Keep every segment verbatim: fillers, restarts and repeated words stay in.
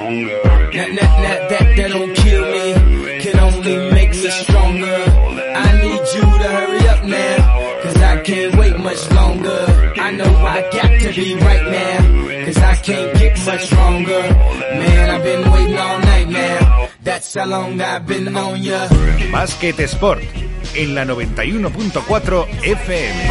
That, that, that, that, that don't kill me, can only make me stronger. I need you to hurry up now, cause I can't wait much longer. I know I got to be right now, cause I can't get much stronger. Man, I've been waiting all night now, that's how long I've been on ya. Basket Sport, en la noventa y uno punto cuatro F M.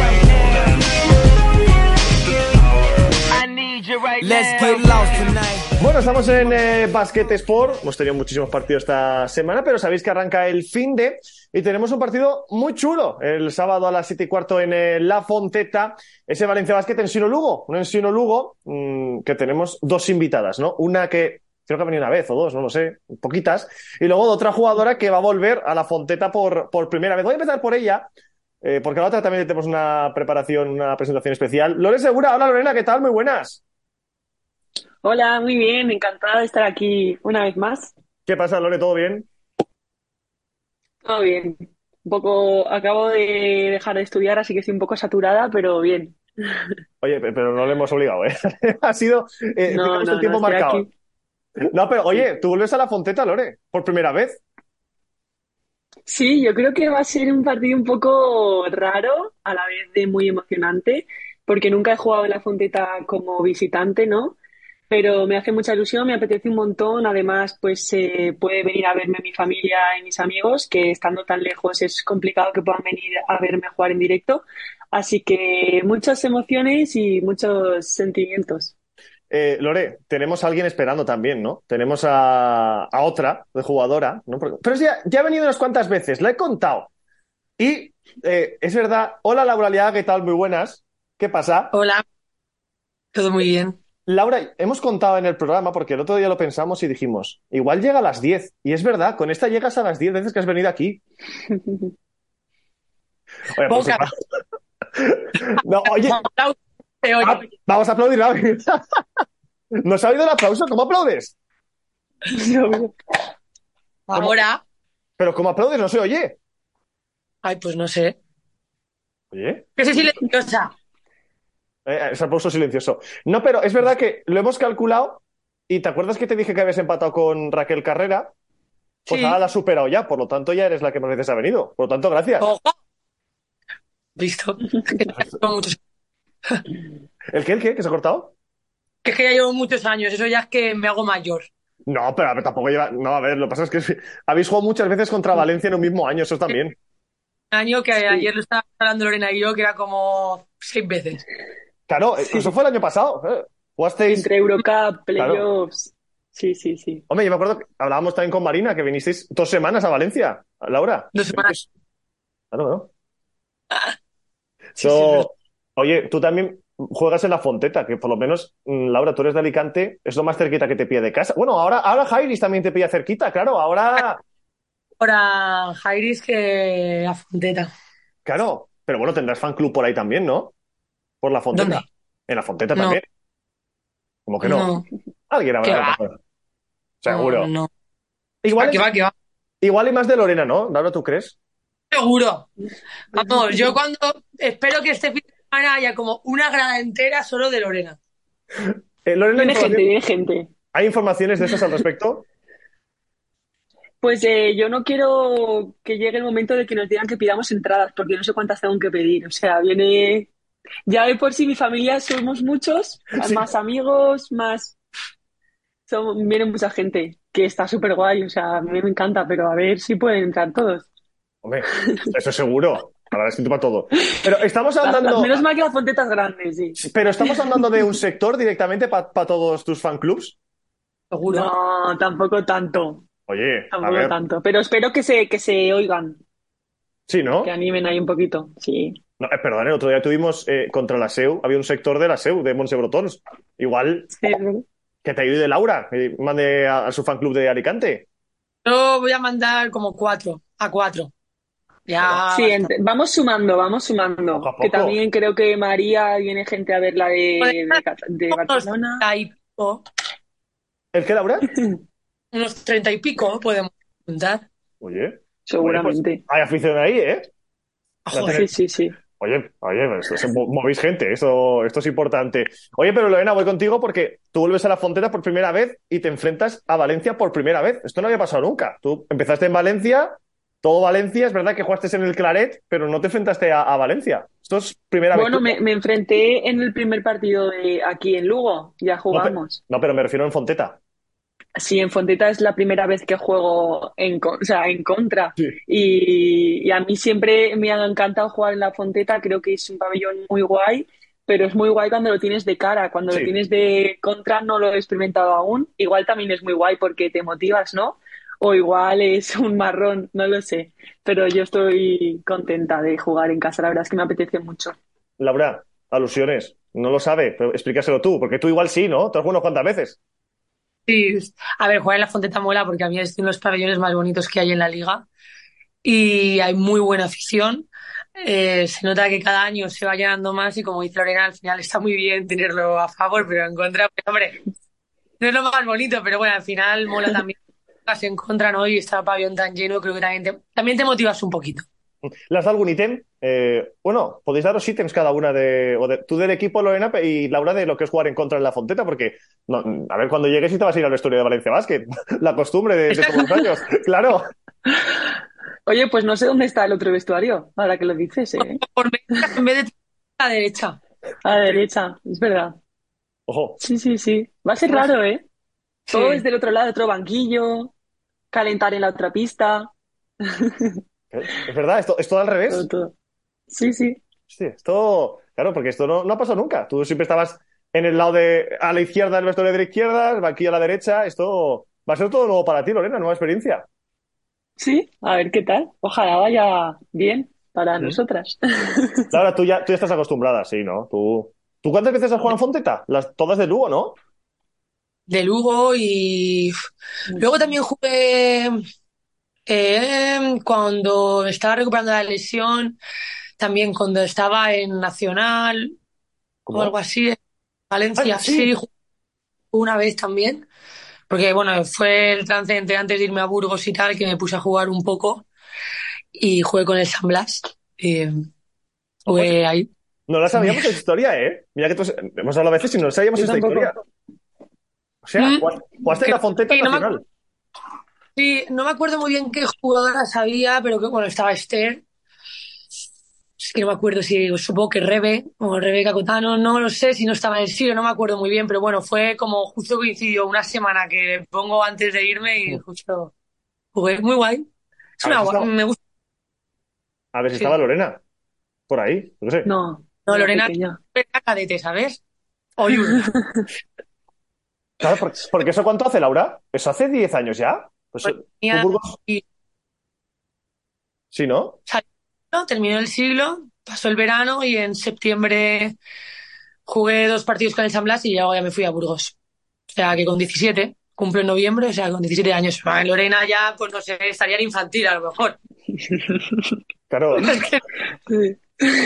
Let's get lost tonight. Bueno, estamos en eh, Basket Sport. Hemos tenido muchísimos partidos esta semana, pero sabéis que arranca el finde y tenemos un partido muy chulo el sábado a las siete y cuarto en eh, La Fonteta. Ese Valencia Basket en Sino Lugo. Un en Sino Lugo mmm, que tenemos dos invitadas, ¿no? Una que creo que ha venido una vez o dos, no lo sé, poquitas. Y luego otra jugadora que va a volver a La Fonteta por, por primera vez. Voy a empezar por ella, eh, porque a la otra también tenemos una preparación, una presentación especial. Lore Segura, hola Lorena, ¿qué tal? Muy buenas. Hola, muy bien, encantada de estar aquí una vez más. ¿Qué pasa, Lore? ¿Todo bien? Todo bien. Un poco, acabo de dejar de estudiar, así que estoy un poco saturada, pero bien. Oye, pero no le hemos obligado, ¿eh? Ha sido, eh, No, digamos, no, el tiempo no, estoy marcado. aquí. No, pero oye, tú vuelves a La Fonteta, Lore, por primera vez. Sí, yo creo que va a ser un partido un poco raro, a la vez de muy emocionante, porque nunca he jugado en la Fonteta como visitante, ¿no? Pero me hace mucha ilusión, me apetece un montón. Además, pues eh, puede venir a verme mi familia y mis amigos, que estando tan lejos es complicado que puedan venir a verme jugar en directo. Así que muchas emociones y muchos sentimientos. Eh, Lore, tenemos a alguien esperando también, ¿no? Tenemos a, a otra de jugadora, ¿no? Porque- pero ya, ya ha venido unas cuantas veces, la he contado. Y eh, es verdad, hola Laura Aliaga, ¿qué tal? Muy buenas. ¿Qué pasa? Hola, todo muy bien. Laura, hemos contado en el programa, porque el otro día lo pensamos y dijimos, igual llega a las diez. Y es verdad, con esta llegas a las diez veces que has venido aquí. Oye, por Poca. supuesto. No, oye, Te oye. ah, vamos a aplaudir. Laura. ¿Nos ha oído el aplauso? ¿Cómo aplaudes? Ahora, Pero ¿cómo aplaudes? No se oye. ay, pues no sé. Oye, Que soy silenciosa. eh, ese aplauso silencioso. No, pero es verdad que lo hemos calculado y ¿te acuerdas que te dije que habías empatado con Raquel Carrera? Pues Sí. ahora la has superado ya, por lo tanto ya eres la que más veces ha venido. Por lo tanto, gracias. Ojo. Listo. Que ya llevo muchos- ¿El qué? ¿El qué? ¿Que se ha cortado? que es que ya llevo muchos años, eso ya es que me hago mayor. No, pero a ver, tampoco lleva... No, a ver, lo que pasa es que habéis jugado muchas veces contra Valencia en un mismo año, eso también. Un año que Sí. ayer lo estaba hablando Lorena y yo, que era como seis veces. Claro, eh, Sí. eso fue el año pasado. ¿eh? Jugasteis... Entre Eurocup, Claro. playoffs. Sí, sí, sí. Hombre, yo me acuerdo que hablábamos también con Marina, que vinisteis dos semanas a Valencia, Laura. Dos semanas. Claro, ¿no? Sí, So, sí, pero- Oye, tú también juegas en La Fonteta, que por lo menos, mm, Laura, tú eres de Alicante, es lo más cerquita que te pilla de casa. Bueno, ahora, ahora Jairis también te pilla cerquita, claro, ahora, Ahora Jairis que la Fonteta. claro, pero bueno, tendrás fan club por ahí también, ¿no? Por La Fonteta. ¿Dónde? En La Fonteta No. también. ¿Cómo que no? No, Alguien ¿Qué habrá. va? Seguro. no, no. Igual, Ah, que va, que va. igual y más de Lorena, ¿no? Laura, ¿tú crees? Seguro. Vamos, yo cuando espero que este fin de semana haya como una grada entera solo de Lorena. Eh, Lorena, Viene información- gente, viene gente. ¿hay informaciones de esas al respecto? Pues eh, yo no quiero que llegue el momento de que nos digan que pidamos entradas, porque no sé cuántas tengo que pedir. O sea, viene. Ya de por sí mi familia somos muchos, Sí. más amigos, más. Son... Viene mucha gente, que está súper guay. O sea, a mí me encanta, pero a ver si pueden entrar todos. Hombre, eso seguro. Para escrito para todo. Pero estamos Las- las- hablando. menos mal que las fontetas grandes, sí. Pero estamos hablando de un sector directamente para todos tus fan clubs. Seguro. No, tampoco tanto. Oye, a Tampoco ver. tanto. Pero espero que se, que se oigan, Sí, ¿no? que animen ahí un poquito. Sí. No, eh, perdón, el otro día tuvimos eh, contra la S E U, había un sector de la S E U, de Montse Brotons. Igual Sí, que te ayude Laura, que mande a, a su fan club de Alicante. Yo voy a mandar como cuatro, a cuatro. Ya Sí, basta. ent- vamos sumando, vamos sumando. Poco a Que poco. también creo que María viene gente a verla de, de, Cat- de Unos Barcelona. treinta y pico, ¿El qué, Laura? unos treinta y pico podemos juntar. Oye, Seguramente. oye, pues hay afición ahí, ¿eh? Joder, Sí, sí, sí. Oye, oye, esto, se- mo- movéis gente, esto, esto es importante. Oye, pero Lorena, voy contigo porque tú vuelves a la Fonteta por primera vez y te enfrentas a Valencia por primera vez. Esto no había pasado nunca. Tú empezaste en Valencia, todo Valencia, es verdad que jugaste en el Claret, pero no te enfrentaste a, a Valencia. Esto es primera vez Bueno, tuya. me, me enfrenté en el primer partido de aquí en Lugo, ya No, pe- jugamos. no, pero me refiero en Fonteta. Sí, en Fonteta es la primera vez que juego en, con- o sea, en contra. Sí. Y, y a mí siempre me ha encantado jugar en la Fonteta, creo que es un pabellón muy guay, pero es muy guay cuando lo tienes de cara, cuando lo Sí. tienes de contra no lo he experimentado aún. Igual también es muy guay porque te motivas, ¿no? O igual es un marrón, no lo sé. Pero yo estoy contenta de jugar en casa, la verdad es que me apetece mucho. Laura, alusiones. No lo sabe, pero explícaselo tú, porque tú igual sí, ¿no? ¿Tú has jugado unas cuantas veces? Sí, a ver, jugar en la Fonteta mola porque a mí es uno de los pabellones más bonitos que hay en la liga y hay muy buena afición. Eh, se nota que cada año se va llenando más y como dice Lorena, al final está muy bien tenerlo a favor, pero en contra, pues hombre, no es lo más bonito, pero bueno, al final mola también casi en contra, ¿no? Y está el pabellón tan lleno, creo que también te, también te motivas un poquito. ¿Le has dado algún ítem? Eh, bueno, podéis daros ítems cada una de, o de- tú del equipo, Lorena, y Laura de lo que es jugar en contra en la Fonteta, porque no, a ver cuando llegues y te vas a ir a la historia de Valencia Basket, la costumbre de, de todos los años, claro. Oye, pues no sé dónde está el otro vestuario, ahora que lo dices, ¿eh? Por medio, en vez de a la derecha. A la derecha, es verdad. Ojo, Sí, sí, sí. Va a ser Uf, raro, ¿eh? Todo sí. desde el otro lado, otro banquillo, calentar en la otra pista, ¿eh? Es verdad, esto, esto al todo, revés. todo. Sí, sí. Sí, esto, claro, porque esto no, no ha pasado nunca. Tú siempre estabas en el lado de, a la izquierda, el vestuario de la izquierda, aquí a la derecha. Esto va a ser todo nuevo para ti, Lorena, nueva experiencia. Sí, a ver qué tal. Ojalá vaya bien para Mm. nosotras. Laura, tú ya, tú ya estás acostumbrada, sí, ¿no? Tú, ¿tú cuántas veces has jugado en Fonteta? Las, todas de Lugo, ¿no? De Lugo y uf, luego también jugué eh, cuando me estaba recuperando de la lesión, también cuando estaba en Nacional o algo ¿Cómo? así, en ¡Ay, Valencia, sí, sí! jugué una vez también, porque bueno, fue el trance entre antes de irme a Burgos y tal, que me puse a jugar un poco y jugué con el San Blas, y Ojo, es que jugué ahí. no la sabíamos esta historia, ¿eh? Mira que tú- hemos hablado a veces y no sabíamos Yo esta historia. tampoco. O sea, Mm, jugaste jugaste en la creo Fonteta que no me, Nacional. sí, no me acuerdo muy bien qué jugadora sabía, pero que bueno, estaba Esther. Es que no me acuerdo si, supongo que Rebe o Rebeca Cotano, no lo sé si no estaba en el Silo, no me acuerdo muy bien, pero bueno, fue como justo coincidió una semana que pongo antes de irme y justo jugué muy guay. Es A ver una si gua- estaba, me gusta, a ver si estaba sí. Lorena por ahí, no sé. No, No, era Lorena, pequeña. era cadete, ¿sabes? O junior. Claro, por- porque eso ¿cuánto hace, Laura? ¿Eso hace diez años ya? Pues Pues tú, tenía- Burgos, y sí, ¿no? salió, terminó el siglo, pasó el verano y en septiembre jugué dos partidos con el San Blas y luego ya me fui a Burgos. O sea que con diecisiete cumplo en noviembre, o sea, con diecisiete años. Ah, en Lorena ya, pues no sé, estaría en infantil a lo mejor. Claro, Es que, Sí.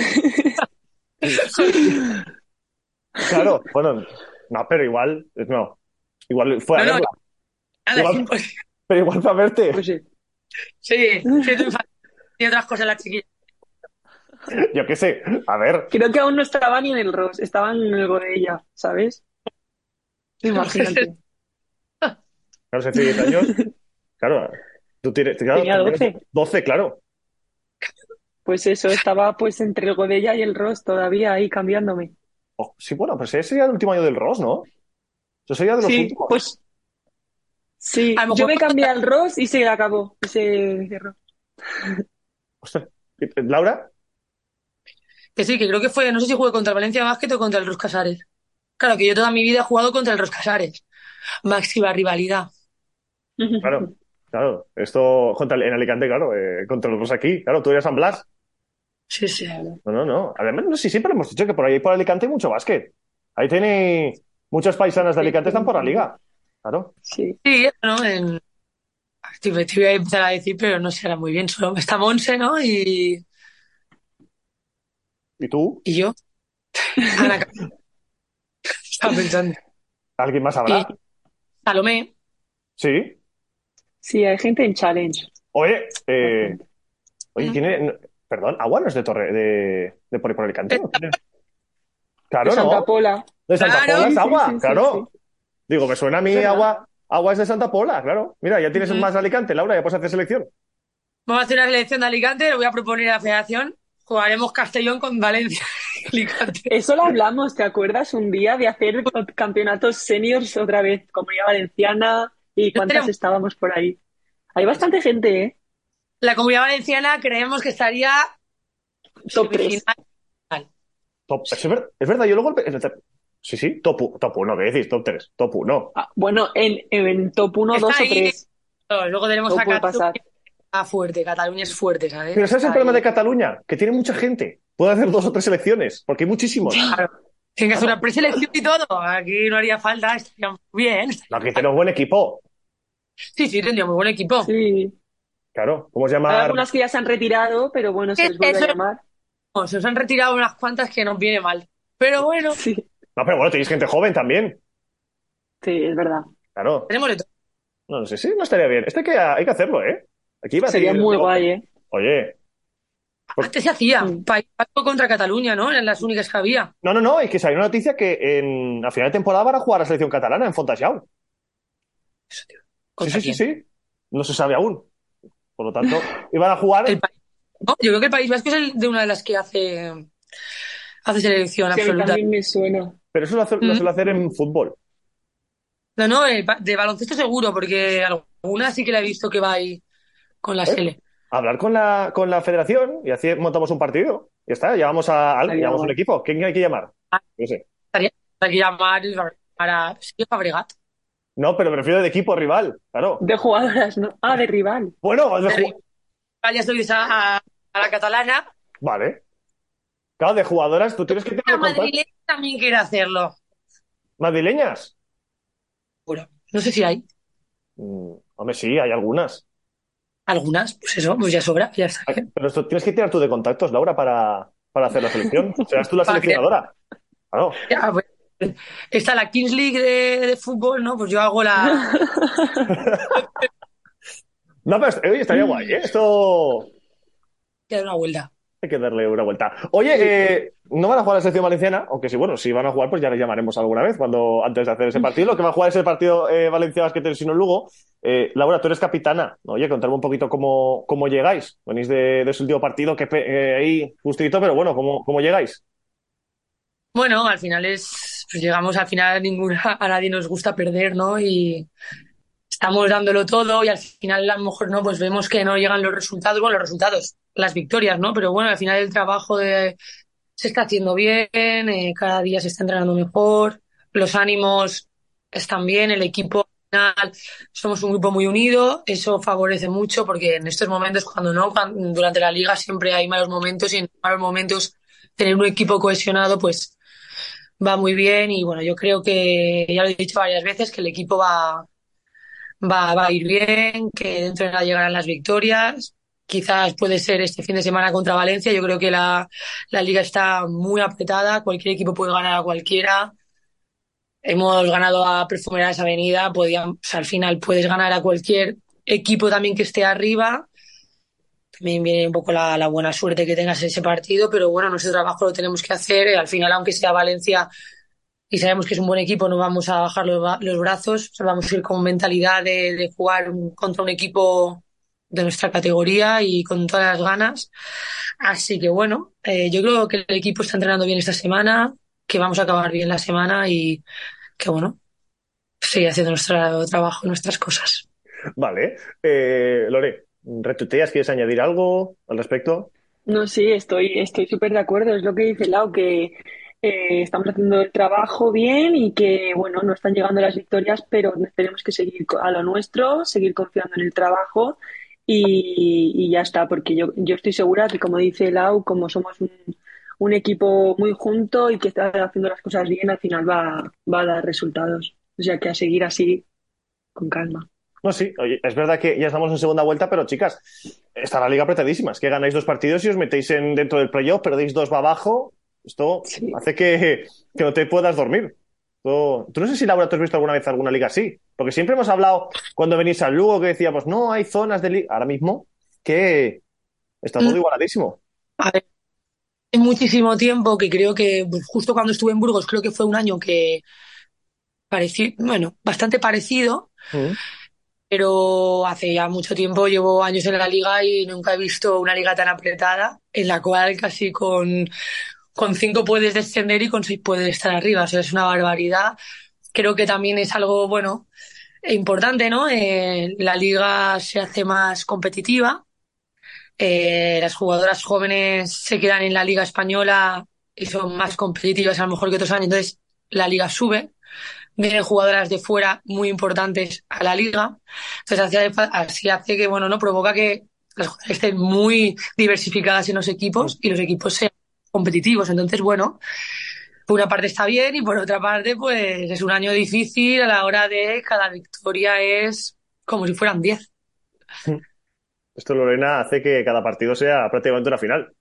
claro, bueno, no, pero igual, no, igual fue a no, no, verla, nada, es igual, imposible. pero igual fue a verte, Pues sí. Sí, sí, tu infantil y otras cosas la chiquilla. yo qué sé, a ver, Creo que aún no estaba ni en el Ross, estaba en el Godella, ¿sabes? Imagínate. claro, si hace diez años, claro, tú tienes, claro, Tenía tendrías doce. doce, claro, Pues eso, estaba pues entre el Godella y el Ross todavía ahí cambiándome. Oh, sí, bueno, pues ese sería el último año del Ross, ¿no? Eso sería de los Sí, últimos. pues sí, A lo yo mejor, me cambié al Ross y se acabó, y se cerró. Ostras, Laura, que sí, que creo que fue, no sé si jugué contra el Valencia Basket o contra el Ros Casares. Claro, que yo toda mi vida he jugado contra el Ros Casares. Máxima rivalidad. claro, claro, esto contra el- en Alicante, claro, eh, contra los dos aquí, claro, tú eres San Blas. Sí, sí. Claro. No, no, no. Además, no sé si siempre hemos dicho que por ahí por Alicante hay mucho básquet. Ahí tiene muchas paisanas de Sí, Alicante tiene están un por la montón. liga. Claro. Sí. Sí, ¿no? En, te, te iba a empezar a decir, pero no será muy bien. Solo está Monse, ¿no? Y, ¿Y tú? y yo, Ana, estaba pensando. ¿Alguien más Y habrá? Salomé, Sí. Sí, hay gente en Challenge, Oye, eh, bastante. oye, tiene, Perdón, Agua no es de Torre, de, de por ahí por Alicante, ¿no? Claro, De Santa ¿no? Pola. De Santa Claro. Pola es Sí, sí, Agua, sí, sí, claro. Digo, me suena a mí Es verdad. Agua. Agua es de Santa Pola, claro. Mira, ya tienes Ujú. más Alicante, Laura, ya puedes hacer selección. Vamos a hacer una selección de Alicante, lo voy a proponer a la federación. Jugaremos Castellón con Valencia. Alicante. Eso lo hablamos, ¿te acuerdas? Un día de hacer campeonatos seniors otra vez, Comunidad Valenciana y No cuántas tenemos- estábamos por ahí. Hay bastante gente, ¿eh? La Comunidad Valenciana creemos que estaría Top tres. semifinal. Top, es, ver- es verdad, yo luego. Sí, sí, top, u- top uno, ¿qué decís? Top tres, top uno. Ah, bueno, en, en top uno, Está dos o ahí. tres. Luego tenemos Todo a puede Cataluña. pasar. Está fuerte, Cataluña es fuerte, ¿sabes? Pero ¿sabes el Está problema ahí. de Cataluña? Que tiene mucha gente. Puede hacer dos o tres selecciones, porque hay muchísimos. Claro. Tienen que hacer una preselección y todo. Aquí no haría falta, estaría muy bien. No, que tenemos buen equipo. Sí, sí, tendría muy buen equipo. Sí. Claro, ¿cómo se Hay llama? algunas que ya se han retirado, pero bueno, se Es- les vuelve a Eso, llamar. se nos han retirado unas cuantas que nos viene mal. Pero bueno, Sí, No, pero bueno, tenéis gente joven también. sí, es verdad. Claro. tenemos de todo. No, no sé, sí, no estaría bien. Este hay que, hay que hacerlo, ¿eh? Aquí va a Sería seguir- muy guay, ¿eh? Oye, Antes se hacía. Mm. País Vasco contra Cataluña, ¿no? Eran las únicas que había. no, no, no, es que salió una noticia que en, a final de temporada van a jugar a la selección catalana en Fontajau. Eso, tío. Sí, ¿Contra sí, sí, quién? sí. No se sabe aún. Por lo tanto, iban a jugar. El país. ¿No? Yo creo que el País Vasco es el de una de las que hace, hace selección Sí, a mí absoluta. también me suena. Pero eso lo, hace- lo Mm. suele hacer en fútbol. No, no, el ba- de baloncesto seguro, porque alguna sí que la he visto que va ahí con la ¿Eh? Sele. Hablar con la, con la federación y así montamos un partido. Ya está, llamamos a alguien, Estaría llamamos a un guay. equipo. ¿Quién hay que llamar? Ah. No sé. Estaría hay que llamar para sí, Fabregat. No, pero me refiero de equipo rival, claro. De jugadoras, ¿no? Ah, de rival. Bueno, de De ju- Ya estoy a, a- a la catalana. vale. Claro, de jugadoras tú tienes que La tener contacto. madrileña también quiere hacerlo. ¿Madrileñas? Bueno, no sé si hay Mm, hombre, sí, hay algunas. algunas. Pues eso, pues ya sobra, ya está Ay, bien. pero esto tienes que tirar tú de contactos, Laura, para, para hacer la selección. Serás tú la Para crear- seleccionadora. Claro. Ya, pues, está la Kings League de, de fútbol, ¿no? Pues yo hago la. No, pero oye, estaría guay, ¿eh? Esto que dar una vuelta. hay que darle una vuelta. Oye, eh, no van a jugar la selección valenciana, aunque sí, bueno, si van a jugar, pues ya les llamaremos alguna vez cuando antes de hacer ese partido. Lo que va a jugar es el partido eh, Valencia Basket del Sino Lugo. Eh, Laura, tú eres capitana. Oye, contadme un poquito cómo, cómo llegáis. Venís de, de ese último partido que pe- eh, ahí justito, pero bueno, ¿cómo, cómo llegáis? Bueno, al final es. Pues llegamos al final a ninguna, a nadie nos gusta perder, ¿no? Y estamos dándolo todo y al final a lo mejor no, pues vemos que no llegan los resultados, bueno, los resultados, las victorias, ¿no? Pero bueno, al final el trabajo de, se está haciendo bien, eh, cada día se está entrenando mejor, los ánimos están bien, el equipo al final somos un grupo muy unido, eso favorece mucho porque en estos momentos cuando no, cuan- durante la liga siempre hay malos momentos y en malos momentos tener un equipo cohesionado pues va muy bien y bueno, yo creo que ya lo he dicho varias veces que el equipo va va, va a ir bien, que dentro de nada llegarán las victorias. Quizás puede ser este fin de semana contra Valencia. Yo creo que la, la liga está muy apretada. Cualquier equipo puede ganar a cualquiera. Hemos ganado a Perfumerías Avenida. Podíamos, o sea, al final puedes ganar a cualquier equipo también que esté arriba. También viene un poco la, la buena suerte que tengas en ese partido, pero bueno, nuestro trabajo lo tenemos que hacer. Al final, aunque sea Valencia y sabemos que es un buen equipo, no vamos a bajar los, los brazos, o sea, vamos a ir con mentalidad de, de jugar un, contra un equipo de nuestra categoría y con todas las ganas. Así que bueno, eh, yo creo que el equipo está entrenando bien esta semana, que vamos a acabar bien la semana y que bueno, seguir haciendo nuestro trabajo, nuestras cosas. Vale. Eh, Lore, ¿retuiteas? ¿Quieres añadir algo al respecto? No, sí, estoy estoy súper de acuerdo. Es lo que dice Lau, que eh, estamos haciendo el trabajo bien y que, bueno, no están llegando las victorias, pero tenemos que seguir co- a lo nuestro, seguir confiando en el trabajo y, y ya está, porque yo, yo estoy segura que, como dice Lau, como somos un, un equipo muy junto y que está haciendo las cosas bien, al final va, va a dar resultados. O sea que a seguir así, con calma. No, sí, oye, es verdad que ya estamos en segunda vuelta, pero chicas, está la liga apretadísima. Es que ganáis dos partidos y os metéis en, dentro del playoff, perdéis dos va abajo. Esto Sí. hace que, que no te puedas dormir. Esto- Tú no sé si, Laura, tú has visto alguna vez alguna liga así. Porque siempre hemos hablado, cuando venís al Lugo, que decíamos, no, hay zonas de liga. Ahora mismo, que está todo Mm. igualadísimo. A ver, hay muchísimo tiempo que creo que, pues, justo cuando estuve en Burgos, creo que fue un año que pareció, bueno, bastante parecido, Mm. pero hace ya mucho tiempo, llevo años en la liga y nunca he visto una liga tan apretada, en la cual casi con, con cinco puedes descender y con seis puedes estar arriba. O sea, es una barbaridad. Creo que también es algo, bueno, importante, ¿no? Eh, la liga se hace más competitiva. Eh, las jugadoras jóvenes se quedan en la liga española y son más competitivas a lo mejor que otros años. Entonces, la liga sube. Vienen jugadoras de fuera muy importantes a la liga. Entonces, así, así hace que, bueno, no provoca que las jugadoras estén muy diversificadas en los equipos y los equipos sean competitivos. Entonces, bueno, por una parte está bien y por otra parte, pues es un año difícil a la hora de cada victoria es como si fueran diez. Esto, Lorena, hace que cada partido sea prácticamente una final.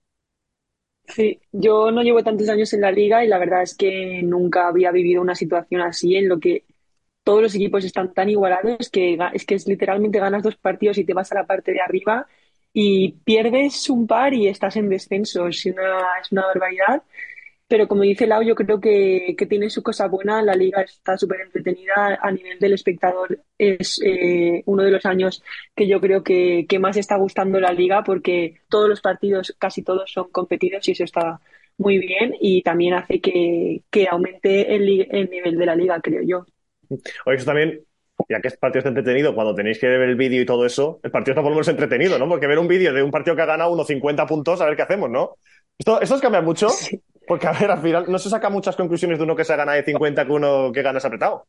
Sí, yo no llevo tantos años en la liga y la verdad es que nunca había vivido una situación así en lo que todos los equipos están tan igualados que ga- es que es literalmente ganas dos partidos y te vas a la parte de arriba y pierdes un par y estás en descenso. Es una, es una barbaridad. Pero como dice Lau, yo creo que, que tiene su cosa buena. La liga está súper entretenida. A nivel del espectador es eh, uno de los años que yo creo que, que más está gustando la liga porque todos los partidos, casi todos, son competidos y eso está muy bien y también hace que, que aumente el, li- el nivel de la liga, creo yo. Oye, eso también, ya que es partido está entretenido, cuando tenéis que ver el vídeo y todo eso, el partido está por lo menos entretenido, ¿no? Porque ver un vídeo de un partido que ha ganado unos cincuenta puntos, a ver qué hacemos, ¿no? Esto, esto os cambia mucho, Sí. porque a ver, al final no se saca muchas conclusiones de uno que se gana de cincuenta que uno que gana es apretado.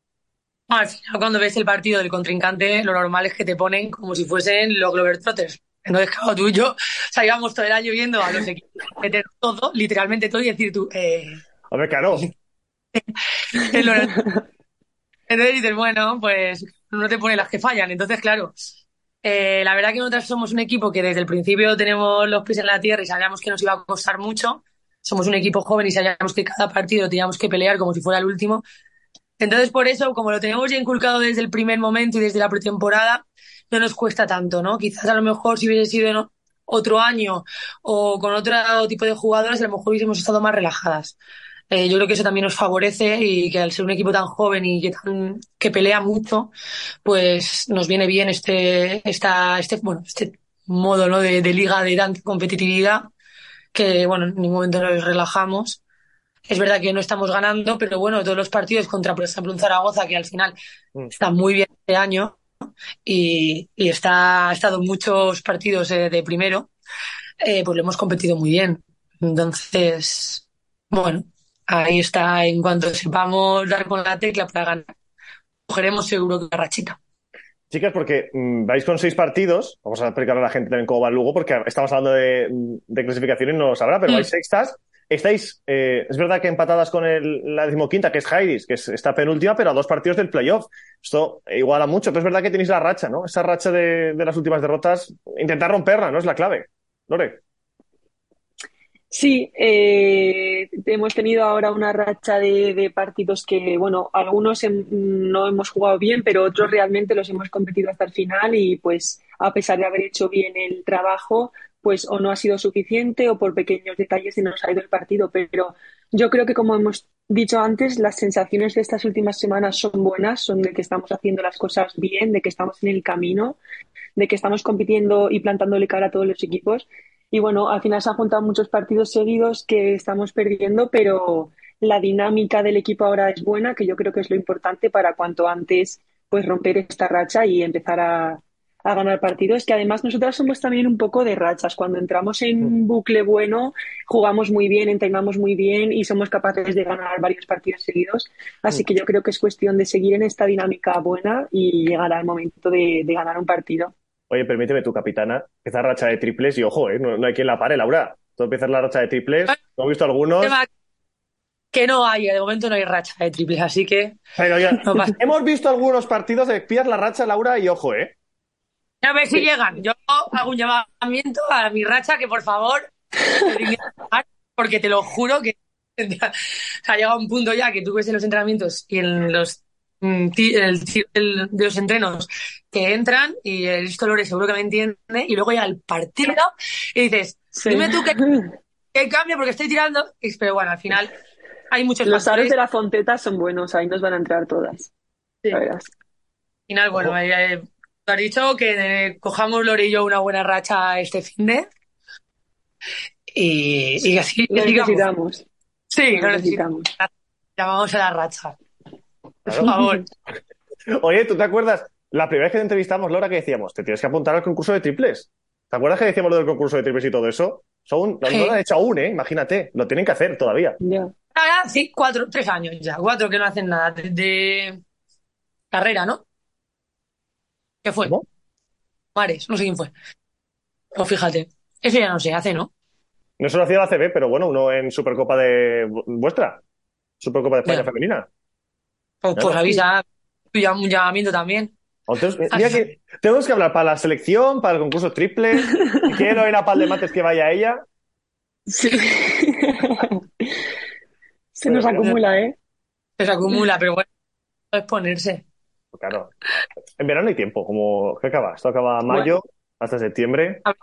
Al final, cuando ves el partido del contrincante, lo normal es que te ponen como si fuesen los Globetrotters. Entonces, claro, tú y yo, o sea, íbamos todo el año viendo a los equipos meter todo, literalmente todo, y decir tú, eh, Hombre, claro. es lo normal. Entonces dices, bueno, pues no te pone las que fallan. Entonces, claro, eh, la verdad que nosotros somos un equipo que desde el principio tenemos los pies en la tierra y sabíamos que nos iba a costar mucho. Somos un equipo joven y sabíamos que cada partido teníamos que pelear como si fuera el último. Entonces, por eso, como lo tenemos ya inculcado desde el primer momento y desde la pretemporada, no nos cuesta tanto, ¿no? Quizás a lo mejor si hubiese sido en otro año o con otro tipo de jugadores, a lo mejor hubiésemos estado más relajadas. Eh, yo creo que eso también nos favorece y que al ser un equipo tan joven y que, tan, que pelea mucho, pues nos viene bien este, esta, este, bueno, este modo, ¿no? de, de liga de tanta competitividad que, bueno, en ningún momento nos relajamos. Es verdad que no estamos ganando, pero bueno, todos los partidos contra, por ejemplo, un Zaragoza que al final Mm. está muy bien este año y, y está, ha estado en muchos partidos eh, de primero, eh, pues lo hemos competido muy bien. Entonces, bueno, ahí está. En cuanto sepamos dar con la tecla para ganar, cogeremos seguro que la rachita. Chicas, porque mm, vais con seis partidos, vamos a explicar a la gente también cómo va el Lugo, porque estamos hablando de, de clasificación y no lo sabrá, pero Mm. vais sextas. Estáis, eh, es verdad que empatadas con el, la decimoquinta, que es Jairis, que es, está penúltima, pero a dos partidos del playoff. Esto iguala mucho, pero es verdad que tenéis la racha, ¿no? Esa racha de, de las últimas derrotas, intentar romperla, ¿no? Es la clave. Lore. Sí, eh, hemos tenido ahora una racha de, de partidos que, bueno, algunos hem- no hemos jugado bien, pero otros realmente los hemos competido hasta el final y pues a pesar de haber hecho bien el trabajo, pues o no ha sido suficiente o por pequeños detalles se nos ha ido el partido. Pero yo creo que como hemos dicho antes, las sensaciones de estas últimas semanas son buenas, son de que estamos haciendo las cosas bien, de que estamos en el camino, de que estamos compitiendo y plantándole cara a todos los equipos. Y bueno, al final se han juntado muchos partidos seguidos que estamos perdiendo, pero la dinámica del equipo ahora es buena, que yo creo que es lo importante para cuanto antes pues romper esta racha y empezar a, a ganar partidos, que además nosotras somos también un poco de rachas. Cuando entramos en un bucle bueno, jugamos muy bien, entrenamos muy bien y somos capaces de ganar varios partidos seguidos. Así que yo creo que es cuestión de seguir en esta dinámica buena y llegar al momento de, de ganar un partido. Oye, permíteme, tu capitana, empieza racha de triples y ojo, ¿eh? No, no hay quien la pare, Laura. Tú empiezas la racha de triples, no he visto algunos. Tema que no hay, de momento no hay racha de triples, así que Pero ya, no pasa. hemos visto algunos partidos de pillas la racha, Laura, y ojo, ¿eh? A ver si llegan. Yo hago un llamamiento a mi racha que por favor se dignen a jugar, porque te lo juro que o sea, llega un punto ya que tú ves en los entrenamientos y en los mm, ti- el, ti- el- de los entrenos que entran y el listo Lore seguro que me entiende y luego llega el partido y dices, Sí. dime tú qué, qué cambio porque estoy tirando. Y- Pero bueno, al final hay muchos Los aros factores. de la Fonteta son buenos, ahí nos van a entrar todas, Sí. la Al verdad. final, bueno, Ojo. eh, eh, tú has dicho que eh, cojamos Lore y yo una buena racha este finde y, y así Lo sigamos. necesitamos, Sí, lo lo necesitamos. necesitamos. Llamamos a la racha. Por Claro. favor. Oye, ¿tú te acuerdas? La primera vez que te entrevistamos, Laura, que decíamos, te tienes que apuntar al concurso de triples. ¿Te acuerdas que decíamos lo del concurso de triples y todo eso? Son, no, no lo han hecho aún, ¿eh? Imagínate, lo tienen que hacer todavía. Ya. Ah, sí, cuatro, tres años ya, cuatro que no hacen nada de, de carrera, ¿no? ¿Qué fue? ¿Cómo? Mares, no sé quién fue. Pues fíjate, eso ya no se hace, ¿no? No se lo hacía la C B, pero bueno, uno en Supercopa de vuestra, Supercopa de España Ya. femenina. Pues, pues Claro. avisa, ya un llamamiento también. Entonces, mira que tenemos que hablar para la selección, para el concurso triple. Si quiero ir a Pal de Mates que vaya ella. Sí. Se nos Bueno, acumula, ¿eh? Se acumula, pero bueno, es ponerse. claro. En verano hay tiempo, como ¿qué acaba? Esto acaba mayo hasta septiembre. A-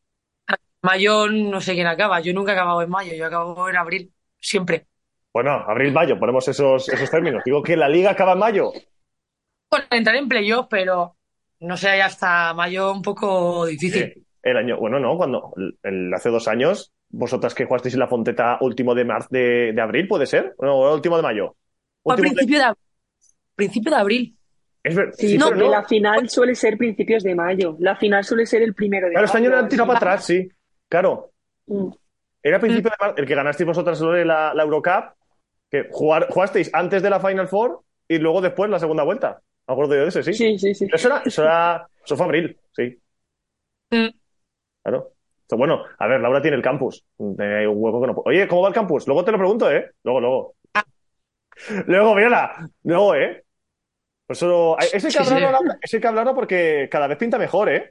Mayo no sé quién acaba, yo nunca he acabado en mayo, yo acabo en abril, siempre. Bueno, abril, mayo, ponemos esos, esos términos. Digo que la liga acaba en mayo. Bueno, entrar en playoff, pero no sé, hasta mayo un poco difícil. Eh, el año, bueno, no, cuando el, hace dos años, vosotras que jugasteis en la Fonteta último de marzo de, de abril, ¿puede ser? No, último de mayo. Fue al Último de- principio de, ab- principio de abril. Es ver- Sí, sí, No, pero porque no. la final suele ser principios de mayo. La final suele ser el primero de Claro, este año mayo. lo han tirado para atrás, sí. Claro. Mm. Era a principio de marzo, el que ganasteis vosotras sobre la, la Eurocup, que jugar, jugasteis antes de la Final Four y luego después la segunda vuelta. Me acuerdo yo de ese, sí. Sí, sí, sí. Eso era, eso era, eso fue abril, sí, Mm. claro. Pero bueno, a ver, Laura tiene el campus. Eh, un hueco que no puedo- Oye, ¿cómo va el campus? Luego te lo pregunto, ¿eh? Luego, luego. Luego, mírala. Luego, ¿eh? Por eso, ese Sí, que sí. hablarlo, Laura, ese que hablarlo porque cada vez pinta mejor, ¿eh?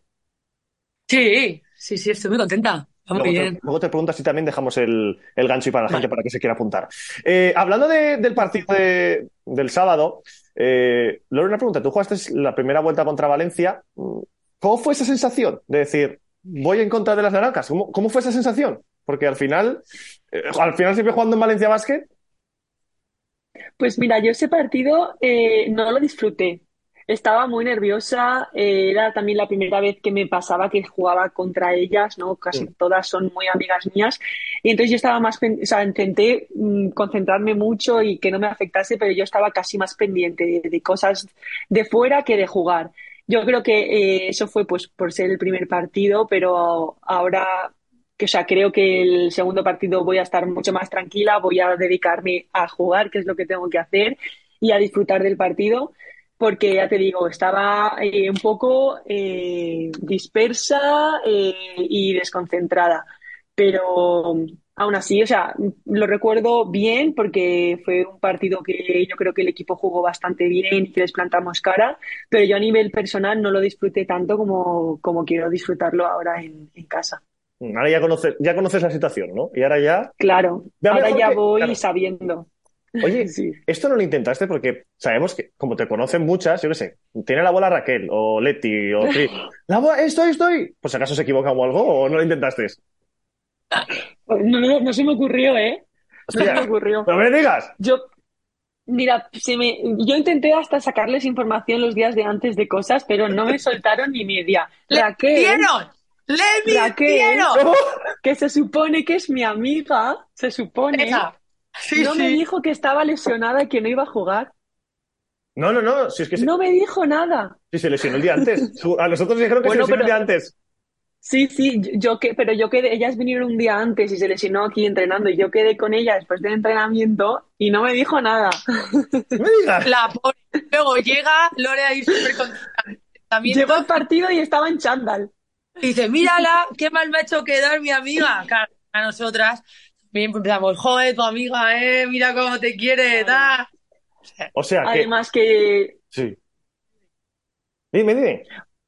Sí, sí, sí, estoy muy contenta. Va muy Luego te, bien. luego te pregunto si también dejamos el, el gancho y para la gente para que se quiera apuntar. Eh, hablando de- del partido de- del sábado, eh, Laura, una pregunta. Tú jugaste la primera vuelta contra Valencia. ¿Cómo fue esa sensación de decir, voy en contra de las naranjas? ¿Cómo, cómo fue esa sensación? Porque al final, eh, al final siempre jugando en Valencia Basket. Pues mira, yo ese partido eh, no lo disfruté. Estaba muy nerviosa, eh, era también la primera vez que me pasaba que jugaba contra ellas, ¿no? Casi todas son muy amigas mías. Y entonces yo estaba más, pen- o sea, intenté mm, concentrarme mucho y que no me afectase, pero yo estaba casi más pendiente de, de cosas de fuera que de jugar. Yo creo que eh, eso fue pues por ser el primer partido, pero ahora, que, o sea, creo que el segundo partido voy a estar mucho más tranquila, voy a dedicarme a jugar, que es lo que tengo que hacer, y a disfrutar del partido, porque ya te digo, estaba eh, un poco eh, dispersa eh, y desconcentrada, pero aún así, o sea, lo recuerdo bien porque fue un partido que yo creo que el equipo jugó bastante bien y que les plantamos cara, pero yo a nivel personal no lo disfruté tanto como, como quiero disfrutarlo ahora en, en casa. Ahora ya conoces, ya conoces la situación, ¿no? Y ahora ya. Claro, Ya ahora mejor ya que- voy claro. sabiendo. Oye, Sí. esto no lo intentaste porque sabemos que, como te conocen muchas, yo qué sé, tiene la bola Raquel o Leti o Cris. La bola, estoy, estoy. Pues acaso se equivoca o algo o no lo intentaste. No, no, no se me ocurrió, ¿eh? No se Hostia, me ocurrió. no me digas. Yo, mira, se me, yo intenté hasta sacarles información los días de antes de cosas, pero no me soltaron ni media. ¡Le Raquel, mintieron! ¡Le Raquel, mintieron! que se supone que es mi amiga, se supone, Esa. Sí, no me sí. dijo que estaba lesionada y que no iba a jugar. No, no, no. Si es que se, No me dijo nada. si se lesionó el día antes. Su- A nosotros dijeron que Bueno, se lesionó el pero- día antes. Sí, sí, yo que, pero yo quedé, ellas vinieron un día antes y se lesionó aquí entrenando y yo quedé con ella después del entrenamiento y no me dijo nada. No me digas. La pobre. Luego llega Lore ahí súper contenta. Llegó al partido y estaba en chándal. Y dice, mírala, qué mal me ha hecho quedar mi amiga. Claro, a nosotras bien empezamos, joder, tu amiga, eh, mira cómo te quiere, da. O sea que. Además que, Sí. Dime, dime.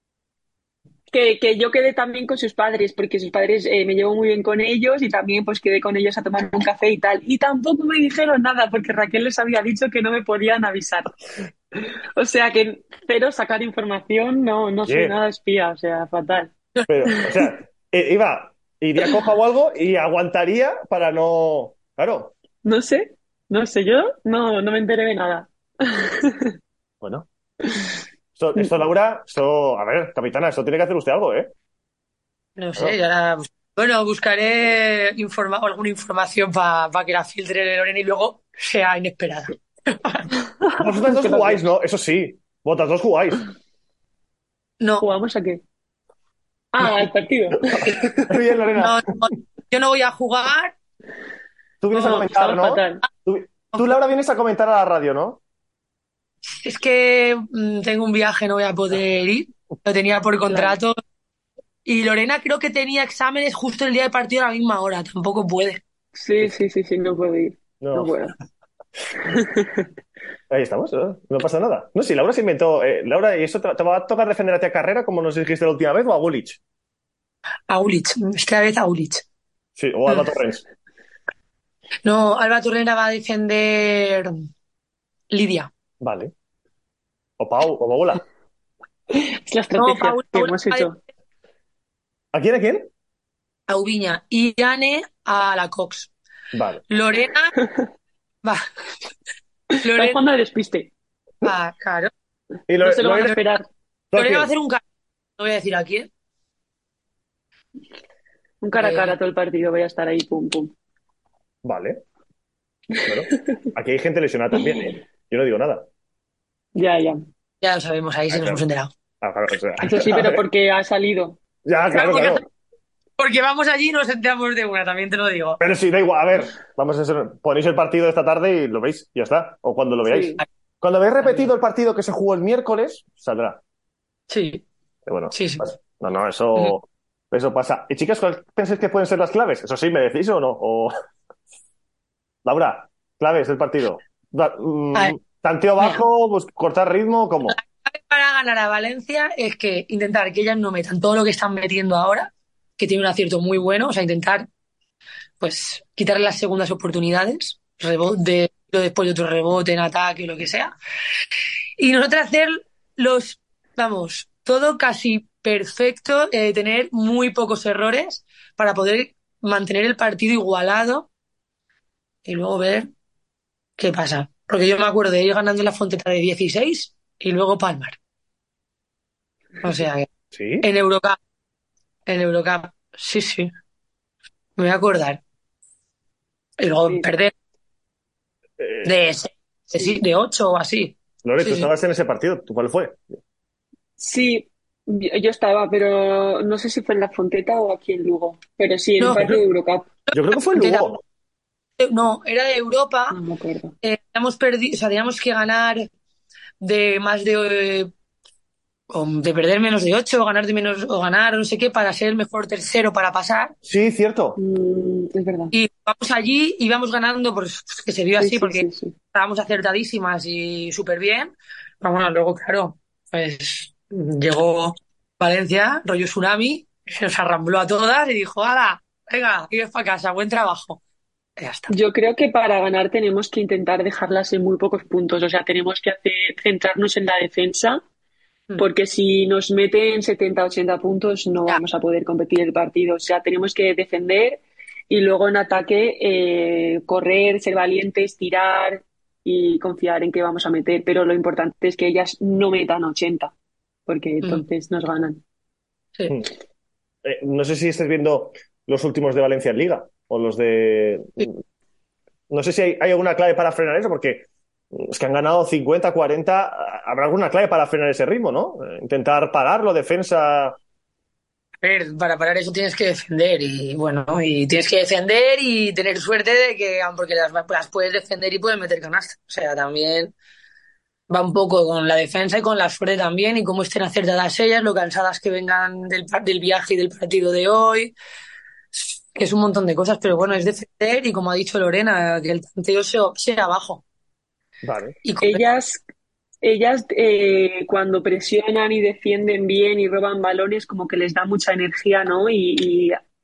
que, que yo quedé también con sus padres, porque sus padres eh, me llevo muy bien con ellos y también pues quedé con ellos a tomar un café y tal. Y tampoco me dijeron nada porque Raquel les había dicho que no me podían avisar. O sea que cero sacar información, no, no soy Oye, nada espía, o sea, fatal. pero, o sea, eh, iba, iría coja o algo y aguantaría para no. Claro, No sé, no sé, yo no, no me enteré de nada. bueno. Esto, esto, Laura, esto, a ver, capitana, esto tiene que hacer usted algo, ¿eh? No sé, Claro. ya, pues, bueno, buscaré informa alguna información para que la filtre Lorena y luego sea inesperada. Vosotras dos jugáis, Gracias. ¿no? Eso sí, vosotras dos jugáis. No, ¿Jugamos a qué? no, Ah, al partido. Bien, Lorena. no, no, yo no voy a jugar. Tú vienes a No, comentar, Estamos ¿no? fatal. Tú, tú, Laura, vienes a comentar a la radio, ¿no? es que mm, tengo un viaje, no voy a poder ir. Lo tenía por Claro. contrato. Y Lorena creo que tenía exámenes justo el día del partido a la misma hora. Tampoco puede. Sí, sí, sí, sí, no puedo ir. No No. puedo. Ahí estamos, ¿no? No pasa nada. No, si Laura se inventó. Eh, Laura, ¿y eso te, te va a tocar defender a ti a Carrera, como nos dijiste la última vez, o a Gulich? A Ulich. Esta vez a Ulich. Sí, o a Mm. Alba Torrens. No, Alba Turrera va a defender Lidia. Vale. O Pau, o Paula. Es la No, estrategia Paula, que Paula hemos va a hecho. defender ¿A quién, a quién? a Ubiña y Yane a la Cox. Vale. Lorena va. Están Lorena jugando de despiste. va, claro. Y No Lore- se lo van a Lorena, esperar. ¿tú a Lorena va a quién? hacer un ca- no voy a decir a quién. Un cara a Eh, cara todo el partido. Voy a estar ahí, pum, pum. Vale. Bueno, aquí hay gente lesionada también, ¿eh? Yo no digo nada. Ya, ya. ya lo sabemos, ahí Ah, sí nos hemos claro. enterado. Ah, claro, o sea, Eso sí, a pero ver. porque ha salido. Ya, Claro, claro, porque, claro. porque vamos allí y nos enteramos de una, también te lo digo. Pero sí, da igual. A ver, vamos a hacer. Ponéis el partido de esta tarde y lo veis, y ya está. O cuando lo veáis. Sí, Cuando veáis También. repetido el partido que se jugó el miércoles, saldrá. Sí, Pero bueno, sí, sí. pasa. No, no, Ujú. eso, eso pasa. Y chicas, ¿cuál pensáis que pueden ser las claves? Eso sí, ¿me decís o no? O Laura, claves del partido. Da- A mm, ver, Tanteo mira, bajo, bus- cortar ritmo, ¿cómo? para ganar a Valencia es que intentar que ellas no metan todo lo que están metiendo ahora, que tiene un acierto muy bueno, o sea, intentar pues quitarle las segundas oportunidades, rebote, después de otro rebote en ataque, lo que sea. Y nosotros hacer los, vamos, todo casi perfecto, eh, tener muy pocos errores para poder mantener el partido igualado y luego ver qué pasa. Porque yo me acuerdo de ir ganando en la Fonteta de dieciséis y luego palmar. O sea, que ¿Sí? en Eurocup, en Eurocup, sí, sí, me voy a acordar. Y luego sí, perder Eh, de, seis, de, sí, sí. de ocho o así. Lore, tú Sí, sí. estabas en ese partido. ¿Tú cuál fue? Sí, yo yo estaba, pero no sé si fue en la Fonteta o aquí en Lugo. Pero sí, en un No, Yo partido creo, de Eurocup. yo creo que fue en Fonteta, Lugo. no, era de No Europa. me acuerdo. Eh, hemos perdido, o sea, teníamos que ganar de más de, eh, o de perder menos de ocho o ganar de menos, o ganar no sé qué, para ser el mejor tercero para pasar. Sí, cierto. Mm, es verdad. Y vamos allí y vamos ganando, pues que se dio Sí, así sí, porque sí, sí. estábamos acertadísimas y súper bien. Pero bueno, luego, claro, pues llegó Valencia, rollo tsunami, se nos arrambló a todas y dijo, ¡hala! Venga, iros para casa, buen trabajo. Y ya está. Yo creo que para ganar tenemos que intentar dejarlas en muy pocos puntos. O sea, tenemos que hacer, centrarnos en la defensa, Mm. porque si nos meten setenta, ochenta puntos no Ya, vamos a poder competir el partido. O sea, tenemos que defender y luego en ataque eh, correr, ser valientes, tirar y confiar en que vamos a meter. Pero lo importante es que ellas no metan ochenta, porque mm, entonces nos ganan. sí. Hmm. Eh, no sé si estés viendo los últimos de Valencia en Liga o los de. Sí. No sé si hay, hay alguna clave para frenar eso, porque es que han ganado cincuenta, cuarenta. Habrá alguna clave para frenar ese ritmo, ¿no? Eh, Intentar pararlo, defensa. A ver, para parar eso tienes que defender y bueno, y tienes que defender y tener suerte de que, porque las, las puedes defender y puedes meter canasta. O sea, también va un poco con la defensa y con la suerte también y cómo estén acertadas ellas, lo cansadas que vengan del, par- del viaje y del partido de hoy, que es un montón de cosas, pero bueno, es defender y como ha dicho Lorena, que el tanteo sea, sea abajo. Vale. Y correr. Ellas, ellas eh, cuando presionan y defienden bien y roban balones, como que les da mucha energía, ¿no? Y, y,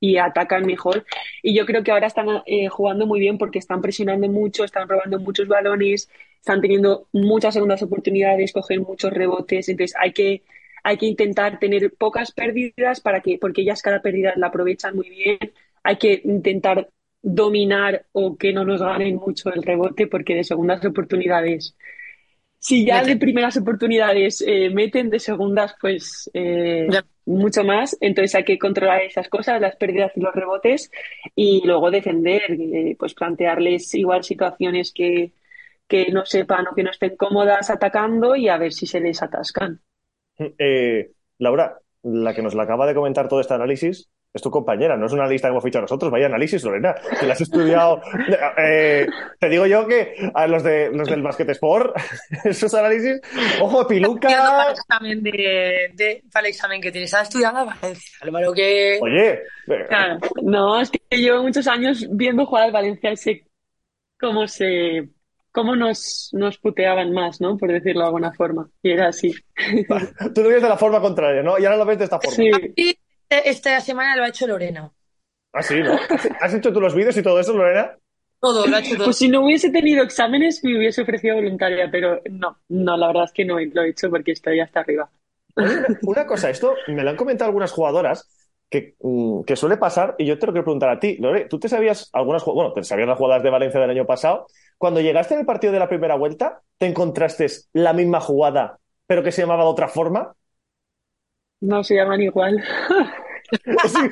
y atacan mejor. Y yo creo que ahora están eh, jugando muy bien porque están presionando mucho, están robando muchos balones, están teniendo muchas segundas oportunidades, cogen muchos rebotes. Entonces hay que, hay que intentar tener pocas pérdidas para que, porque ellas cada pérdida la aprovechan muy bien. Hay que intentar dominar o que no nos ganen mucho el rebote porque de segundas oportunidades, si ya de Meten. primeras oportunidades eh, meten, de segundas pues eh, Ya. mucho más. Entonces hay que controlar esas cosas, las pérdidas y los rebotes, y luego defender, eh, pues plantearles igual situaciones que, que no sepan o que no estén cómodas atacando y a ver si se les atascan. Eh, Laura, la que nos la acaba de comentar todo este análisis es tu compañera, no es una lista que hemos fichado nosotros. Vaya análisis, Lorena, que la has estudiado. Eh, te digo yo que a los, de, los del Basket Sport, esos análisis, ojo, Estudiando para Piluca. el examen de, de- para el examen que tienes. Estaba estudiando a Valencia, Álvaro, que Oye, eh, Claro, no, es que llevo muchos años viendo jugar al Valencia y sé cómo se, cómo nos, nos puteaban más, ¿no? Por decirlo de alguna forma. Y era así. tú lo ves de la forma contraria, ¿no? Y ahora lo ves de esta forma. Sí, y este- esta semana lo ha hecho Lorena. Ah, sí, ¿no? ¿Has, has hecho tú los vídeos y todo eso, Lorena? Todo, lo ha hecho todo. pues si no hubiese tenido exámenes me hubiese ofrecido voluntaria, pero no, no, la verdad es que no lo he hecho porque estoy hasta arriba. Oye, una, una cosa, esto me lo han comentado algunas jugadoras que, mm, que suele pasar, y yo te lo quiero preguntar a ti, Lore. ¿Tú te sabías algunas, ju- bueno, te sabías las jugadas de Valencia del año pasado? Cuando llegaste en el partido de la primera vuelta, ¿te encontraste la misma jugada, pero que se llamaba de otra forma? No se llaman igual. Sí.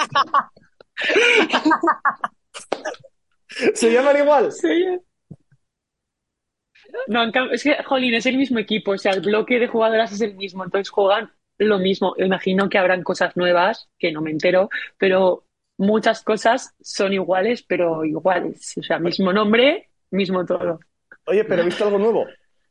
¿Se llaman igual? Sí. No, en cambio, es que, jolín, es el mismo equipo, o sea, el bloque de jugadoras es el mismo, entonces juegan lo mismo. Imagino que habrán cosas nuevas, que no me entero, pero muchas cosas son iguales, pero iguales. O sea, mismo nombre, mismo todo. Oye, pero he visto algo nuevo.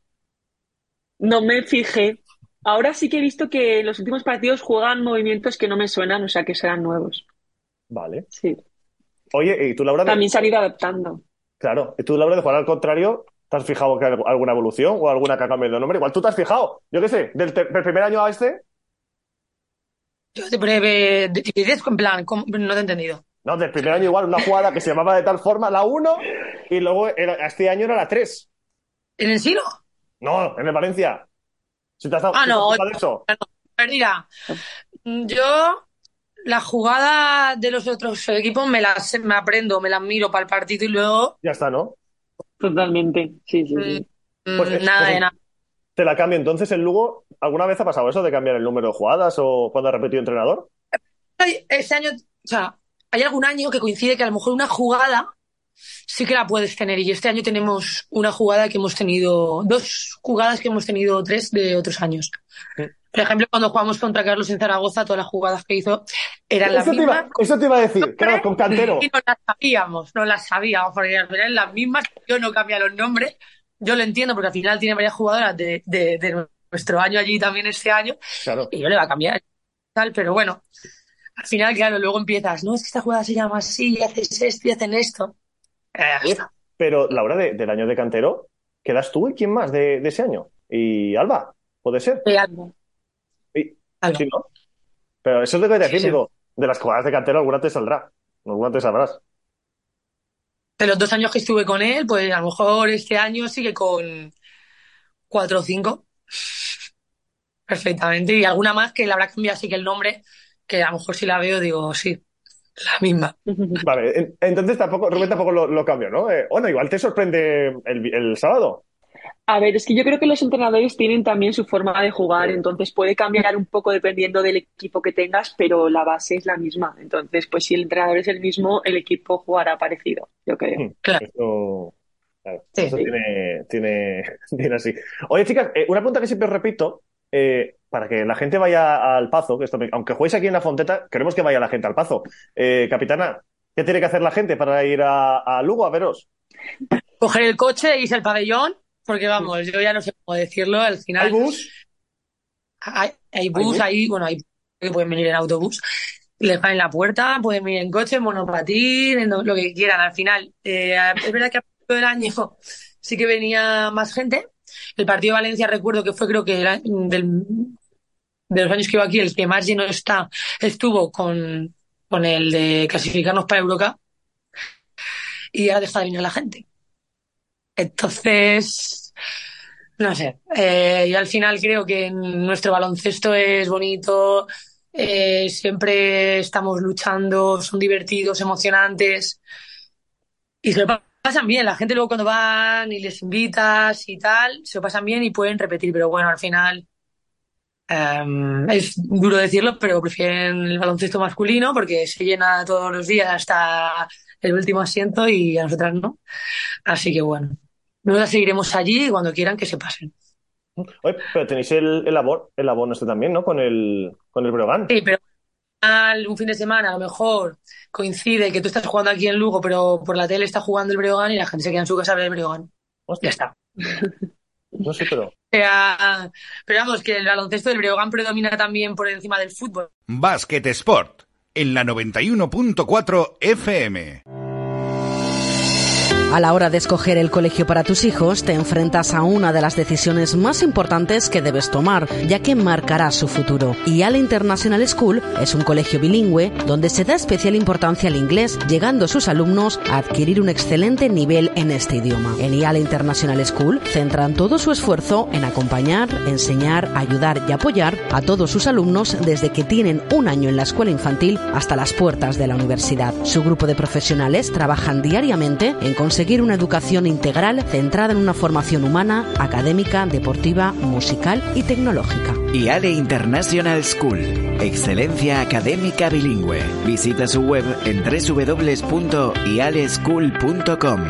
No me fijé. Ahora sí que he visto que en los últimos partidos juegan movimientos que no me suenan, o sea, que serán nuevos. Vale. Sí. Oye, ¿y tú, Laura, de, También se han ido adaptando. claro, ¿y tú, Laura, de jugar al contrario, te has fijado que hay alguna evolución o alguna que ha cambiado de nombre? Igual tú te has fijado, yo qué sé, del, ter- del primer año a este. Yo te breve, de- dices en plan, ¿cómo? No te he entendido. No, del primer año igual, una jugada que se llamaba de tal forma, la uno, y luego era- este año era la tres. ¿En el Silo? No, en el Valencia. Si te has dado, Ah, ¿tú te has no, fijado de eso? mira, yo la jugada de los otros equipos me las me aprendo, me las miro para el partido y luego Ya está, ¿no? Totalmente. Sí, sí, mm, sí. Pues, mm, eh, nada pues de nada. te la cambio. Entonces, el Lugo, ¿alguna vez ha pasado eso de cambiar el número de jugadas o cuando ha repetido entrenador? Ay, Este año, o sea, hay algún año que coincide que a lo mejor una jugada sí que la puedes tener y este año tenemos una jugada que hemos tenido, dos jugadas que hemos tenido tres de otros años. Mm. Por ejemplo, cuando jugamos contra Carlos en Zaragoza, todas las jugadas que hizo eran las Eso te mismas iba, eso te iba a decir, claro, con Cantero. y no las sabíamos, no las sabíamos, porque al final las mismas, yo no cambia los nombres, yo lo entiendo porque al final tiene varias jugadoras de, de, de nuestro año allí también este año, Claro. y yo le va a cambiar tal, pero bueno, al final, claro, luego empiezas, no, es que esta jugada se llama así, y haces esto y hacen esto. Eh, ya Oye, está. pero Laura, de- del año de Cantero, ¿quedas tú y quién más de, de ese año? Y Alba, ¿puede ser? Eh, algo, Y- algo. sí, ¿no? Pero eso es lo que te Sí, decir, sí. digo, de las jugadas de Cantero alguna te saldrá, alguna te sabrás. De los dos años que estuve con él, pues a lo mejor este año sigue con cuatro o cinco, perfectamente, y alguna más que le habrá cambiado así que el nombre, que a lo mejor si la veo digo, sí, la misma. Vale, en- entonces tampoco, Rubén tampoco lo, lo cambió, ¿no? Eh, bueno, igual te sorprende el, el sábado. A ver, es que yo creo que los entrenadores tienen también su forma de jugar, entonces puede cambiar un poco dependiendo del equipo que tengas, pero la base es la misma. Entonces, pues si el entrenador es el mismo, el equipo jugará parecido, yo creo. Hmm, Claro, Eso, claro, sí. eso Sí. tiene, tiene, tiene así. Oye, chicas, eh, una pregunta que siempre os repito, eh, para que la gente vaya al Pazo, que esto me- aunque jueguéis aquí en la Fonteta, queremos que vaya la gente al Pazo. Eh, capitana, ¿qué tiene que hacer la gente para ir a, a Lugo a veros? Coger el coche, irse al pabellón, porque vamos, yo ya no sé cómo decirlo, al ¿Hay final bus? hay, hay ¿Hay bus bus? ahí, bueno, hay que pueden venir en autobús, les van en la puerta, pueden venir en coche, en monopatín, en lo, lo que quieran. Al final, eh, es verdad que a principio del año sí que venía más gente. El partido de Valencia recuerdo que fue creo que el a- del, de los años que iba aquí el que más lleno está estuvo con con el de clasificarnos para Eurocup y ahora deja de venir la gente. Entonces, no sé, eh, yo al final creo que nuestro baloncesto es bonito, eh, siempre estamos luchando, son divertidos, emocionantes y se lo pasan bien. La gente luego cuando van y les invitas y tal, se lo pasan bien y pueden repetir, pero bueno, al final eh, es duro decirlo, pero prefieren el baloncesto masculino porque se llena todos los días hasta el último asiento y a nosotras no. Así que bueno, nosotras seguiremos allí y cuando quieran que se pasen. Oye, pero tenéis el, el labor, el abono este también, ¿no? Con el, con el Breogán. Sí, pero al- un fin de semana a lo mejor coincide que tú estás jugando aquí en Lugo, pero por la tele está jugando el Breogán y la gente se queda en su casa a ver el Breogán. Ya Hostia, está. no sé, pero... O sea, pero vamos, que el baloncesto del Breogán predomina también por encima del fútbol. Basket Sport en la noventa y uno punto cuatro F M. A la hora de escoger el colegio para tus hijos, te enfrentas a una de las decisiones más importantes que debes tomar, ya que marcará su futuro. IALE International School es un colegio bilingüe donde se da especial importancia al inglés, llegando sus alumnos a adquirir un excelente nivel en este idioma. En IALE International School centran todo su esfuerzo en acompañar, enseñar, ayudar y apoyar a todos sus alumnos desde que tienen un año en la escuela infantil hasta las puertas de la universidad. Su grupo de profesionales trabajan diariamente en conseguir Conseguir una educación integral centrada en una formación humana, académica, deportiva, musical y tecnológica. IALE International School, excelencia académica bilingüe. Visita su web en doble u doble u doble u punto iale school punto com.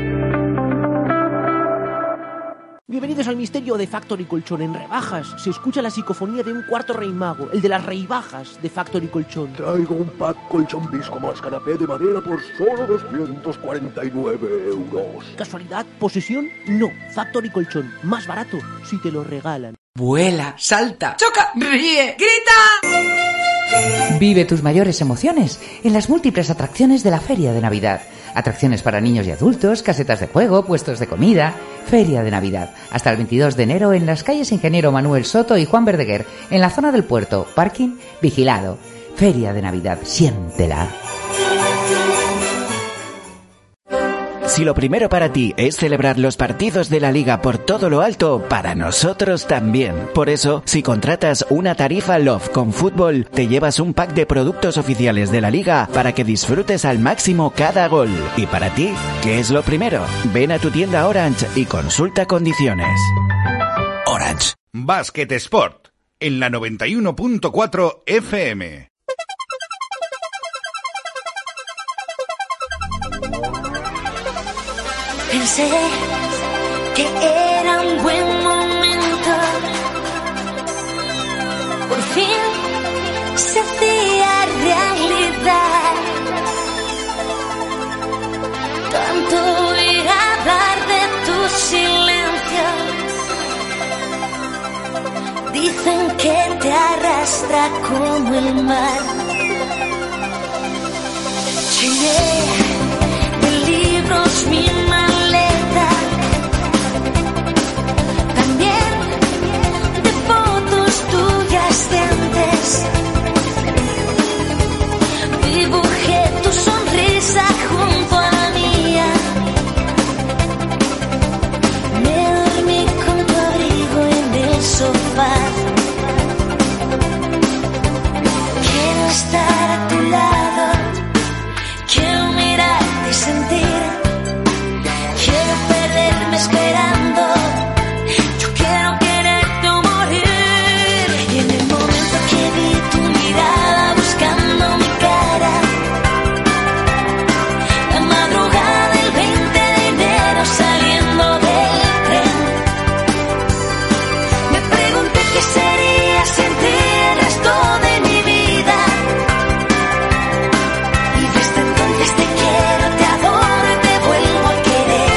Bienvenidos al misterio de Factory Colchón. En rebajas se escucha la psicofonía de un cuarto rey mago, el de las reibajas de Factory Colchón. Traigo un pack colchón bisco más canapé de madera por solo doscientos cuarenta y nueve euros. ¿Casualidad? ¿Posesión? No. Factory Colchón. Más barato si te lo regalan. Vuela, salta, choca, ríe, grita. Vive tus mayores emociones en las múltiples atracciones de la Feria de Navidad. Atracciones para niños y adultos, casetas de juego, puestos de comida. Feria de Navidad. Hasta el veintidós de enero en las calles Ingeniero Manuel Soto y Juan Verdeguer, en la zona del puerto. Parking vigilado. Feria de Navidad. Siéntela. Si lo primero para ti es celebrar los partidos de la Liga por todo lo alto, para nosotros también. Por eso, si contratas una tarifa Love con fútbol, te llevas un pack de productos oficiales de la Liga para que disfrutes al máximo cada gol. Y para ti, ¿qué es lo primero? Ven a tu tienda Orange y consulta condiciones. Orange. Basket Sport en la noventa y uno punto cuatro F M. Pensé que era un buen momento. Por fin se hacía realidad. Tanto oír hablar de tus silencios. Dicen que te arrastra como el mar. Llené de libros mi maleta, también de fotos tuyas de antes. Dibujé tu sonrisa junto a la mía. Me dormí con tu abrigo en el sofá. Quiero estar a tu lado, quiero mirarte y sentir. Quiero perderme esperando. Yo quiero quererte o morir. Y en el momento que vi tu mirada buscando mi cara, la madrugada del veinte de enero saliendo del tren, me pregunté qué sería sin ti el resto de mi vida. Y desde entonces te quiero, te adoro y te vuelvo a querer.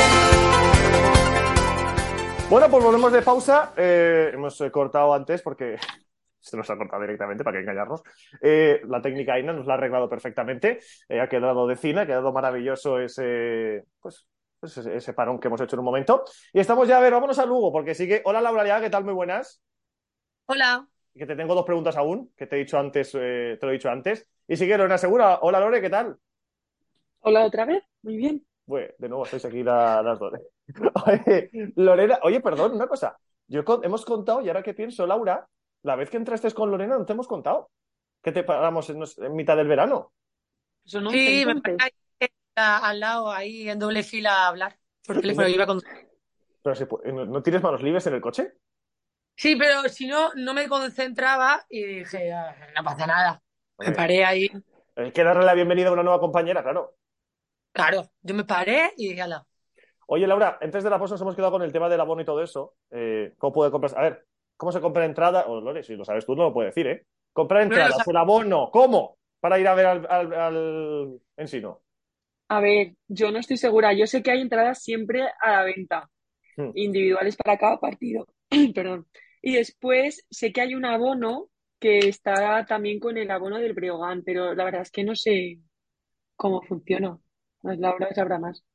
Bueno, pues volvemos de pausa. Eh, hemos eh, cortado antes porque se nos ha cortado directamente, para que engañarnos. Eh, la técnica Aina nos la ha arreglado perfectamente. Eh, ha quedado de cine, ha quedado maravilloso ese, pues, pues ese, ese parón que hemos hecho en un momento. Y estamos ya, a ver, vámonos a Lugo, porque sigue. Hola Laura, ¿qué tal? Muy buenas. Hola. que te tengo dos preguntas aún, que te he dicho antes, eh, te lo he dicho antes. Y sigue Lorena Segura. Hola Lore, ¿qué tal? Hola otra vez, muy bien. Bueno, de nuevo estáis aquí la- las dos. Oye, Lorena, oye, perdón, una cosa. Yo con- hemos contado, y ahora que pienso, Laura, la vez que entraste con Lorena no te hemos contado. Que te paramos en, en mitad del verano. Eso no sé Sí, me entonces. paré ahí, a- al lado, ahí en doble fila a hablar por Y teléfono. no- Yo iba con... pero si pu- ¿no, no tienes manos libres en el coche? Sí, pero si no, no me concentraba y dije, "Ah, no pasa nada". Me Hombre, paré ahí. hay que darle la bienvenida a una nueva compañera, claro. Claro, yo me paré y ala. Oye, Laura, antes de la pausa nos hemos quedado con el tema del abono y todo eso. Eh, ¿cómo puede comprar? A ver, ¿cómo se compra entrada? O Lore, si lo sabes tú, no lo puedes decir, ¿eh? Comprar No lo entradas, sabes. el abono, ¿cómo? Para ir a ver al, al, al Ensino. A ver, yo no estoy segura. Yo sé que hay entradas siempre a la venta, Hmm. individuales para cada partido. Perdón. Y después sé que hay un abono que está también con el abono del Breogán, pero la verdad es que no sé cómo funciona. Pues Laura sabrá más.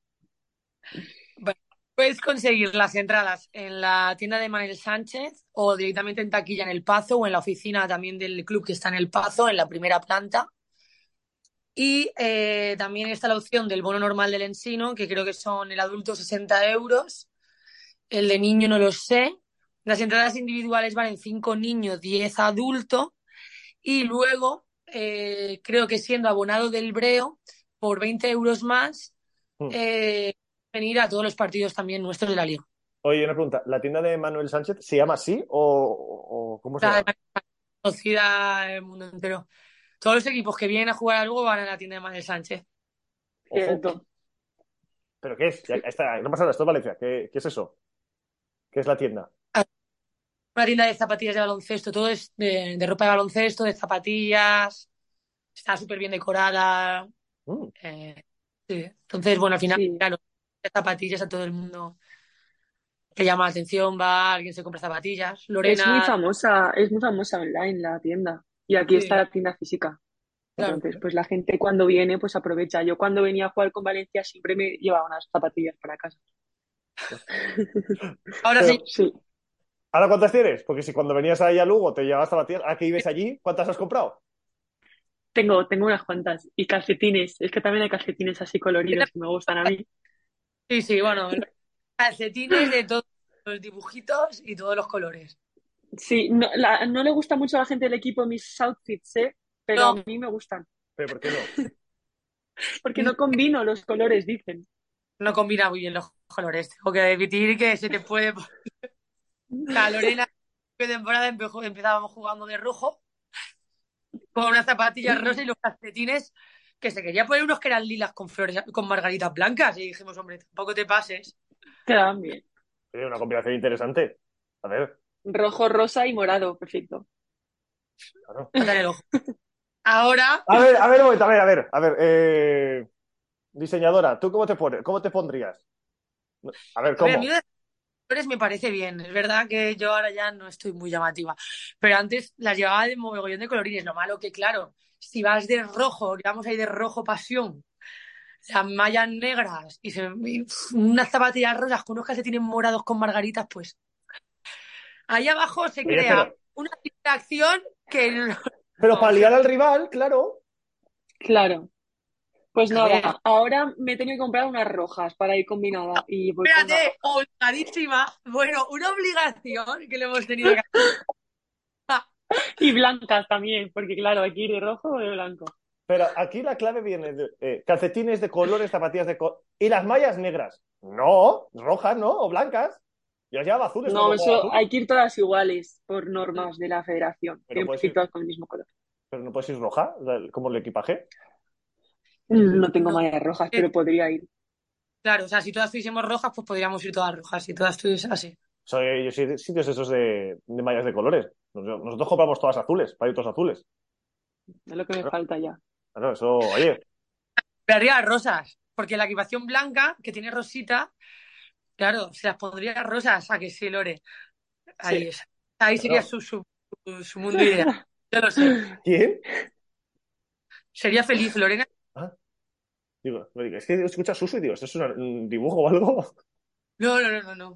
Bueno, puedes conseguir las entradas en la tienda de Manuel Sánchez o directamente en taquilla en El Pazo o en la oficina también del club que está en El Pazo, en la primera planta. Y eh, también está la opción del bono normal del Ensino, que creo que son el adulto sesenta euros, el de niño no lo sé. Las entradas individuales valen cinco niños, diez adultos. Y luego, eh, creo que siendo abonado del Breo, por veinte euros más, Hmm. eh, venir a todos los partidos también nuestros de la Liga. Oye, una pregunta. ¿La tienda de Manuel Sánchez se llama así o, o cómo se La llama? conocida en el mundo entero. Todos los equipos que vienen a jugar algo van a la tienda de Manuel Sánchez. Ojo. Cierto. ¿Pero qué es? Ya está, no pasa nada, esto es Valencia. ¿Qué, qué es eso? ¿Qué es la tienda? Una tienda de zapatillas de baloncesto, todo es de, de ropa de baloncesto, de zapatillas, está súper bien decorada. Mm. eh, sí. Entonces, bueno, al final, Sí. claro, de zapatillas a todo el mundo le llama la atención, va, alguien se compra zapatillas. Es muy Lorena, famosa, es muy famosa online la tienda. Y aquí está sí, la tienda física. claro. Entonces, pues la gente cuando viene, pues aprovecha. Yo cuando venía a jugar con Valencia siempre me llevaba unas zapatillas para casa. Ahora Pero, sí, Sí, ¿ahora cuántas tienes? Porque si cuando venías ahí a Lugo te llevabas zapatillas, ¿a qué ibas allí? ¿Cuántas has comprado? tengo, tengo unas cuantas. Y calcetines. Es que también hay calcetines así coloridos que me gustan a mí. sí, sí, bueno, calcetines de todos los dibujitos y todos los colores. Sí, no, la- no le gusta mucho a la gente del equipo mis outfits, ¿eh? Pero a No, mí me gustan. ¿Pero por qué no? Porque no combino los colores, dicen. no combina muy bien los colores. Tengo que admitir que se te puede... La Lorena, que temporada empe- empezábamos jugando de rojo, con unas zapatillas rosas y los calcetines, que se quería poner unos que eran lilas con flores, con margaritas blancas. Y dijimos, hombre, tampoco te pases. Quedaban bien. Oye, una combinación interesante. A ver, Rojo, rosa y morado. Perfecto. claro. Anda en el ojo. Ahora, A ver, a ver, un momento, a ver, a ver, a ver. eh, diseñadora, ¿tú cómo te pones? ¿Cómo te pondrías? A ver, a ver, a ¿cómo? mí lo de flores me parece bien. Es verdad que yo ahora ya no estoy muy llamativa. Pero antes las llevaba de mogollón de colorines. Lo malo que, claro, si vas de rojo, vamos ahí de rojo pasión, las mallas negras y, se- y, uf, unas zapatillas rosas con unos calcetines morados con margaritas, pues ahí abajo se Oye, crea pero, una distracción que no, pero no, para que- liar al rival, claro. Claro. Pues a ver, nada, ahora me he tenido que comprar unas rojas para ir combinada y voy con unas espérate, rojas. obligadísima. Bueno, una obligación que le hemos tenido que hacer. Y blancas también, porque claro, hay que ir de rojo o de blanco. Pero aquí la clave viene de eh, calcetines de colores, zapatillas de colores. ¿Y las mallas negras? No, rojas, ¿no? O blancas. Yo las llevaba azules No, cuando jugaba eso azul. hay que ir todas iguales por normas de la federación. Pero Tienen puedes que ir ir, todas con el mismo color. pero no puedes ir roja, como el equipaje. No tengo No, mallas rojas, eh, pero podría ir. claro, o sea, si todas fuésemos rojas, pues podríamos ir todas rojas. Si todas estuviesen así. Soy, yo soy sitios esos de, de mallas de colores. Nos- Nosotros compramos todas azules, para ir todos azules. Es lo que me Claro, falta ya. claro, eso, oye, Pero haría rosas, porque la equipación blanca, que tiene rosita, claro, se las pondría rosas a que sí, Lore. Ahí, Sí. es- ahí sería claro. su, su, su- su mundo ideal. Yo lo sé. ¿Quién? Sería feliz, Lorena. Ah, digo, me digo, es que escucha Suso y digo, ¿esto es una- un dibujo o algo? No, no, no, no, no.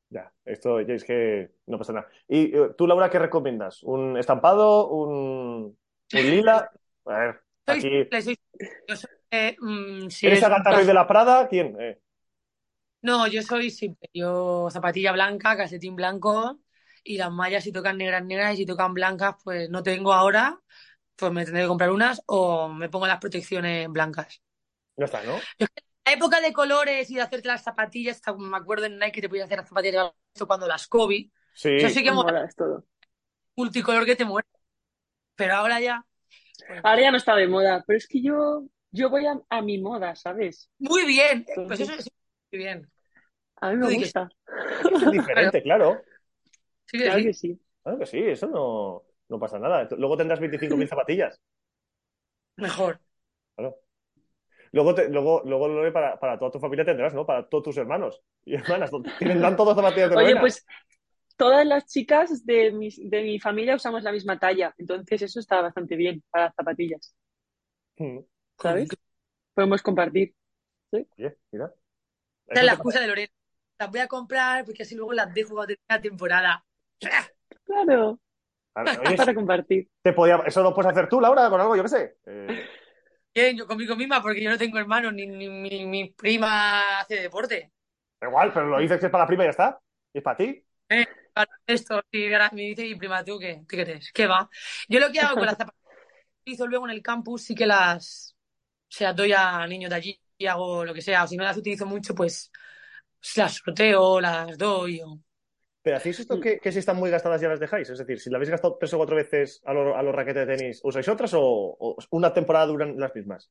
Ya, esto ya es que no pasa nada. ¿Y eh, tú, Laura, qué recomiendas? ¿Un estampado? ¿Un, un lila? A ver, Soy aquí. simple, soy simple. Yo soy, eh, mm, si ¿Eres es un Agatha Ruiz de caso. la Prada? ¿Quién? Eh, No, yo soy simple. Yo zapatilla blanca, calcetín blanco y las mallas si tocan negras, negras y si tocan blancas, pues no tengo ahora, pues me tendré que comprar unas o me pongo las protecciones blancas. ya está, ¿no? Yo es que en la época de colores y de hacerte las zapatillas, hasta me acuerdo en Nike que te podías hacer las zapatillas de cuando las Kobe. Eso Sí. sí que mola, Mola, es todo. multicolor que te muere. Pero ahora ya, pues Ahora ya no está de moda, pero es que yo, yo voy a, a mi moda, ¿sabes? muy bien. Pues eso Entonces, es muy bien. a mí me Tú di que sí. gusta. Es que es Claro, diferente, claro. sí que Claro que sí. sí. Claro que sí, eso no, no pasa nada. Luego tendrás veinticinco mil zapatillas. Mejor. Claro. Luego, te- luego, luego Lore, para, para toda tu familia tendrás, ¿no? Para todos tus hermanos y hermanas. Tendrán todos zapatillas de Oye, novena. pues todas las chicas de mi, de mi familia usamos la misma talla, entonces eso está bastante bien para las zapatillas, Mm. Jolín, ¿sabes? Podemos compartir. ¿Sí? Oye, mira. esa es Eso la te pasa. excusa de Lorena. Las voy a comprar porque así luego las dejo cuando termine la temporada. Claro, es Oye, para compartir. te podía... eso lo puedes hacer tú, Laura, con algo, yo qué sé. Eh, Bien, yo conmigo misma porque yo no tengo hermanos ni, ni, ni mi prima hace deporte. da igual, pero lo dices que es para la prima y ya está. Y es para ti. Eh, para esto, y ahora me dice mi prima, ¿tú qué? ¿Tú qué crees? ¿Qué va? Yo lo que hago con las zapatillas que hizo luego en el campus, sí que las, se las doy a niños de allí y hago lo que sea. O si no las utilizo mucho, pues las sorteo, las doy. O... Pero hacéis esto Mm. que, que si están muy gastadas ya las dejáis. Es decir, si la habéis gastado tres o cuatro veces a, lo- a los raquetes de tenis, ¿usáis otras o, o una temporada duran las mismas?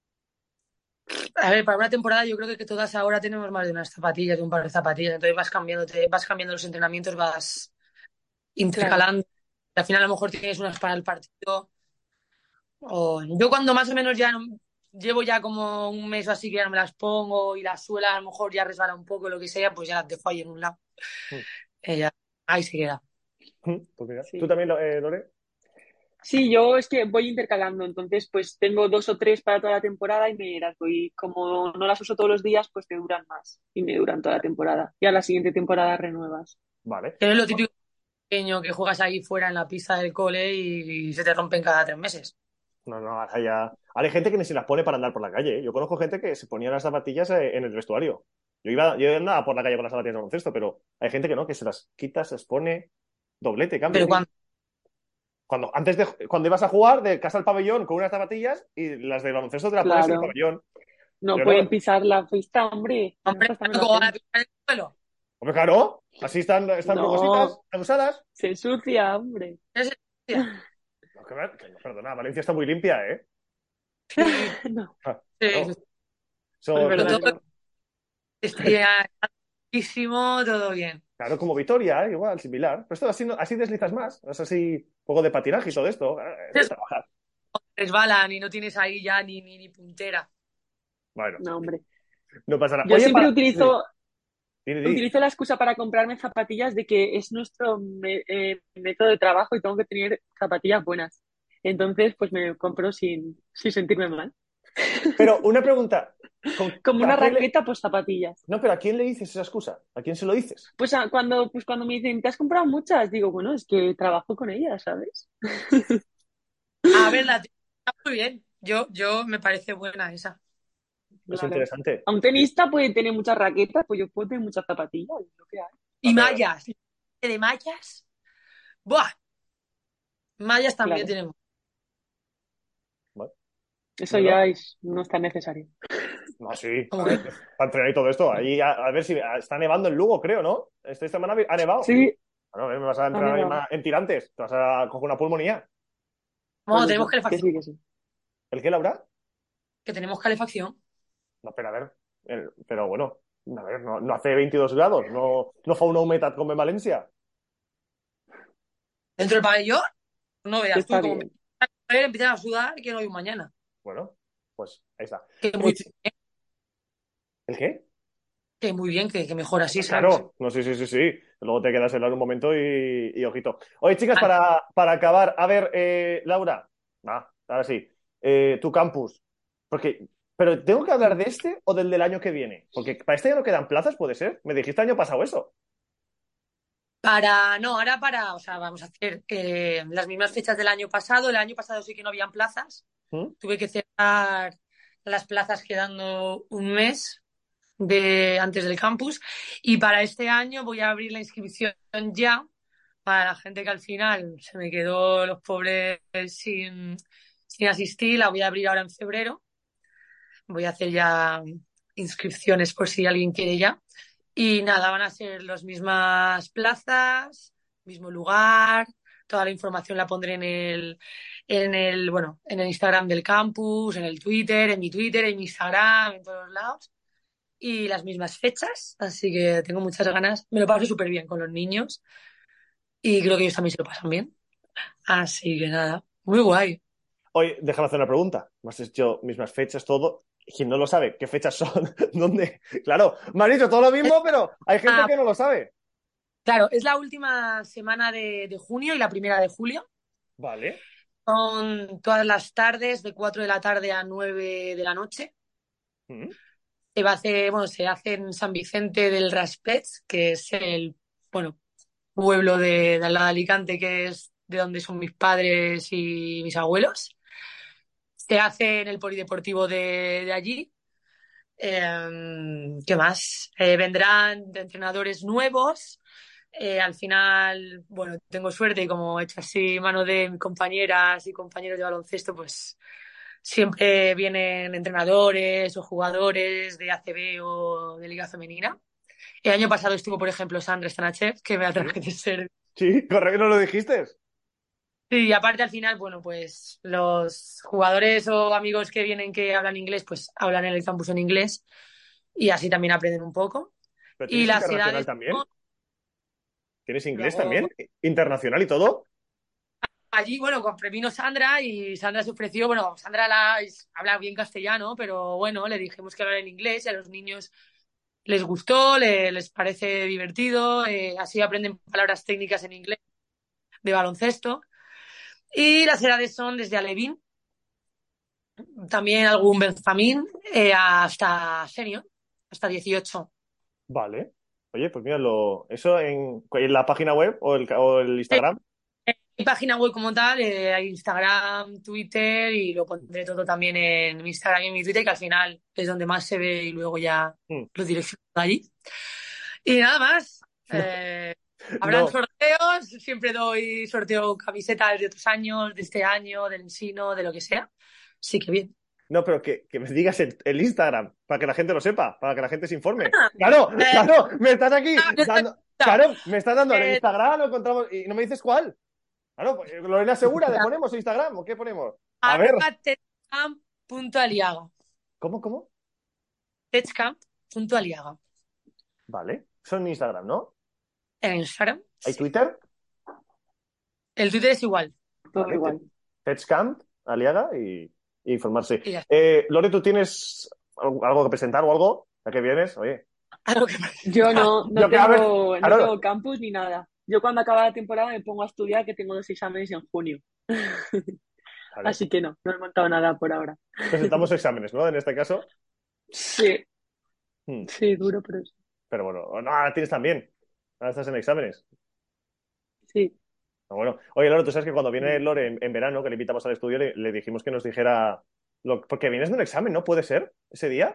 A ver, para una temporada yo creo que, que todas ahora tenemos más de unas zapatillas, de un par de zapatillas. Entonces vas cambiando, vas cambiando los entrenamientos, vas Claro. intercalando. Y al final a lo mejor tienes unas para el partido. O yo cuando más o menos ya no- llevo ya como un mes o así que ya no me las pongo y la suela a lo mejor ya resbala un poco, lo que sea, pues ya las dejo ahí en un lado. Mm. Ella, ahí se queda. Mm, pues mira. ¿Tú Sí. también, lo- eh, Lore? Sí, yo es que voy intercalando, entonces pues tengo dos o tres para toda la temporada y me las voy, como no las uso todos los días, pues te duran más y me duran toda la temporada. Y a la siguiente temporada renuevas. Vale. Pero es lo típico pequeño que juegas ahí fuera en la pista del cole y, y se te rompen cada tres meses. No, no, ahora ya. Ahora hay gente que ni se las pone para andar por la calle. ¿Eh? Yo conozco gente que se ponía las zapatillas eh, en el vestuario. Yo iba, yo andaba por la calle con las zapatillas de baloncesto, pero hay gente que no, que se las quita, se las pone doblete, cambio. Pero cuando, Cuando, antes de, cuando ibas a jugar de casa al pabellón con unas zapatillas y las de baloncesto te las pones en el Claro, pabellón. no Yo pueden no. pisar la pista, hombre. hombre, Nosotros también lo ¿cómo van a hacemos. pisar el suelo? Hombre, claro, así están, están rugositas, No, están usadas. se ensucia, hombre. Es el- No, que, me- que no, perdona, Valencia está muy limpia, ¿eh? Sí, No, Ah, sí, claro. sí. es Son- verdad Pero que todo no. estaría muchísimo, todo bien. claro, como Vitoria, ¿eh? Igual, similar. Pero esto así, no- así deslizas más. Es así, un poco de patinaje y todo esto. Eh, es trabajar. Resbalan y no tienes ahí ya ni, ni, ni puntera. Bueno, No, hombre. no pasa nada. Yo Oye, siempre para... sí, utilizo, di, di, di. utilizo la excusa para comprarme zapatillas de que es nuestro me- eh, método de trabajo y tengo que tener zapatillas buenas. Entonces, pues me compro sin, sin sentirme mal. Pero una pregunta. ¿Con- Como ¿a una quién le- raqueta, pues zapatillas. No, pero ¿a quién le dices esa excusa? ¿A quién se lo dices? Pues a- cuando, pues cuando me dicen, ¿te has comprado muchas? Digo, bueno, es que trabajo con ellas, ¿sabes? A ver, la tía está muy bien. Yo, yo me parece buena esa. Es Claro. interesante. A un tenista puede tener muchas raquetas, pues yo puedo tener muchas zapatillas, es lo que hay. Y A ver, mallas. De mallas. ¡Buah! Mallas también Claro, tenemos. bueno, eso no, no. ya es, no es tan necesario. No, sí, ¿Cómo a ver, que? para entrenar y todo esto. Ahí a, a ver si está nevando en Lugo, creo, ¿no? Esta semana ha nevado. Sí, Bueno, a ver, me vas a ha entrenar ahí nevado. ma- en tirantes. Te vas a coger una pulmonía. Bueno, Pues tenemos eso, que calefacción. sí, que sí. ¿El qué, Laura? Que tenemos calefacción. No, pero a ver. el- pero bueno, a ver, no, no hace veintidós grados. No, no fa una humedad como en Valencia. Dentro del pabellón, no veas tú Está cómo me bien. empiezan a sudar y que no hay un mañana. Bueno, pues ahí está. Que Oye, muy chi- bien, ¿el qué? que muy bien, que, que mejor así, Ah, ¿sabes? claro, no, sí, sí, sí, sí. Luego te quedas helado un momento y, y ojito. Oye, chicas, Vale. para, para acabar, a ver, eh, Laura, va, ahora sí, eh, tu campus. Porque, pero ¿tengo que hablar de este o del del año que viene? Porque para este ya no quedan plazas, ¿puede ser? Me dijiste año pasado eso. Para, no, ahora para, o sea, vamos a hacer eh, las mismas fechas del año pasado. El año pasado sí que no habían plazas. ¿Mm? Tuve que cerrar las plazas quedando un mes de, antes del campus. Y para este año voy a abrir la inscripción ya para la gente que al final se me quedó los pobres sin, sin asistir. La voy a abrir ahora en febrero. Voy a hacer ya inscripciones por si alguien quiere ya. Y nada, van a ser las mismas plazas, mismo lugar, toda la información la pondré en el, en el, bueno, en el Instagram del campus, en el Twitter, en mi Twitter, en mi Instagram, en todos lados. Y las mismas fechas, así que tengo muchas ganas. Me lo paso súper bien con los niños y creo que ellos también se lo pasan bien. Así que nada, muy guay. Oye, déjame hacer una pregunta. Me has hecho mismas fechas, todo. Quien no lo sabe, ¿qué fechas son? ¿Dónde? Claro, me han dicho todo lo mismo, pero hay gente Ah, que no lo sabe. claro, es la última semana de, de junio y la primera de julio. Vale. Son todas las tardes, de cuatro de la tarde a nueve de la noche. ¿Mm? Se va a hacer, bueno, se hace en San Vicente del Raspets, que es el, bueno, pueblo de, de al lado de Alicante, que es de donde son mis padres y mis abuelos. Se hace en el polideportivo de, de allí. Eh, ¿qué más? Eh, vendrán entrenadores nuevos. Eh, al final, bueno, tengo suerte y como he hecho así mano de compañeras y compañeros de baloncesto, pues siempre vienen entrenadores o jugadores de A C B o de Liga Femenina. El año pasado estuvo, por ejemplo, Sandra Stanachev, que me atraje de ser. Sí, correcto, ¿no lo dijiste? Sí, y aparte al final, bueno, pues los jugadores o amigos que vienen que hablan inglés, pues hablan en el campus en inglés y así también aprenden un poco. ¿Pero Y tienes las internacional edades, también? ¿Tienes inglés luego también? ¿Internacional y todo? allí, bueno, con- vino Sandra y Sandra se ofreció, bueno, Sandra la, es- habla bien castellano, pero bueno, le dijimos que hablar en inglés y a los niños les gustó, le- les parece divertido, eh, así aprenden palabras técnicas en inglés de baloncesto. Y las edades son desde alevín, también algún Benjamín, eh, hasta senior, hasta dieciocho. Vale. Oye, pues mira, lo... ¿eso en, en la página web o el, o el Eh, Instagram? Mi página web como tal, eh, hay Instagram, Twitter y lo pondré todo también en mi Instagram y en mi Twitter, que al final es donde más se ve y luego ya Mm. lo direcciono allí. Y nada más. Eh, habrán No, sorteos, siempre doy sorteo camisetas de otros años, de este año, del Ensino, de lo que sea. Sí que bien. no, pero que, que me digas el, el Instagram, para que la gente lo sepa, para que la gente se informe. Claro, claro, me estás aquí dando... Claro, me estás dando el Eh, Instagram, lo encontramos y no me dices cuál. Claro, pues, Lorena Segura, ¿le ponemos Instagram o qué ponemos? A ver, arroba techcamp.aliaga. ¿cómo, cómo? Techcamp.aliaga. Vale, son Instagram, ¿no? En Instagram. ¿Hay Twitter? El Twitter es igual. Todo Vale, igual. Techcamp, Aliaga y, y informarse. Y ya. Eh, Lore, ¿tú tienes algo algo que presentar o algo? ¿A qué vienes? Oye. Algo que Yo no, no Yo que, a ver, tengo, no claro, tengo campus ni nada. Yo cuando acaba la temporada me pongo a estudiar que tengo dos exámenes en junio. vale, Así que no, no he montado nada por ahora. presentamos exámenes, ¿no? En este caso. Sí, Hmm, sí, duro, pero sí. Pero bueno, no, ahora tienes también. Ahora estás en exámenes. Sí. Ah, bueno, oye, Lore, tú sabes que cuando viene Lore en, en verano, que le invitamos al estudio, le, le dijimos que nos dijera. Lo, porque vienes de un examen, ¿no? ¿Puede ser? ¿Ese día?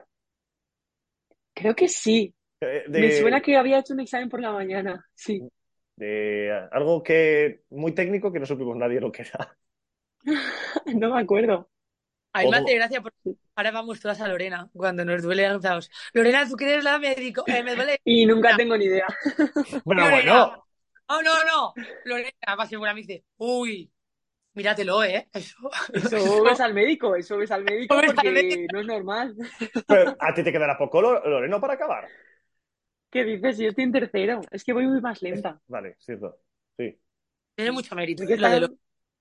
Creo que sí. Eh, Me suena De, que había hecho un examen por la mañana. Sí. de algo que muy técnico que no supimos nadie lo que era. No me acuerdo. a mí me hace gracia porque ahora vamos todas a Lorena cuando nos duele lanzados. Lorena, tú que eres la médico, eh, me duele. Y nunca tengo ni idea. Bueno, Lorena, bueno. oh no, no. Lorena va a ser buena, me dice, uy, míratelo, ¿eh? Eso, Eso ves al médico, eso ves al médico Ves al médico. porque no es normal. Pero a ti te quedará poco, Lo- Loreno, para acabar. ¿Qué dices? Yo estoy en tercero. Es que voy muy más lenta. Vale, cierto. Sí. Tiene mucho mérito, Hay que eh, lo de estar- lo...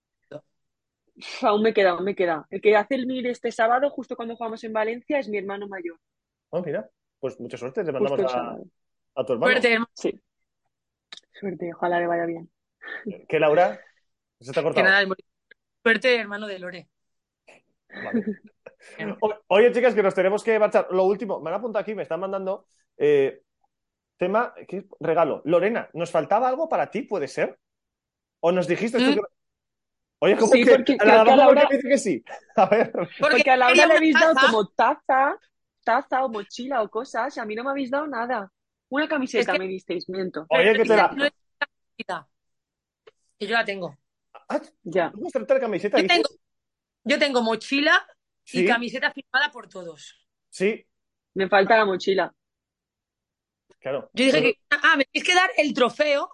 Uf, aún me queda, aún me queda. El que hace el M I R este sábado, justo cuando jugamos en Valencia, es mi hermano mayor. Oh, mira. Pues mucha suerte, te mandamos Justo el a, sábado. a tu hermano. Suerte, hermano. Sí. Suerte, ojalá le vaya bien. ¿Qué, Laura? ¿Se te ha Que cortado? nada, suerte, hermano de Lore. Vale. O- Oye, chicas, que nos tenemos que marchar. Lo último, me han apuntado aquí, me están mandando. eh, tema, ¿qué? Regalo. Lorena, ¿nos faltaba algo para ti, puede ser? ¿O nos dijiste ¿Mm? tú que... Oye, ¿cómo Sí, que? porque A creo que a Laura Laura- me dice que sí. A ver. Porque, Porque a Laura quería le una habéis dado taza. como taza, taza o mochila o cosas, y a mí no me habéis dado nada. Una camiseta Es que- me disteis, miento. Oye, que te la... No es una camiseta. Y yo la tengo. Ah, Ya. ¿tú vas a traer camiseta, Yo dices? tengo, yo tengo mochila y Sí. camiseta firmada por todos. Sí, Me falta la mochila. claro. Yo dije Pero- que, ah, me tienes que dar el trofeo.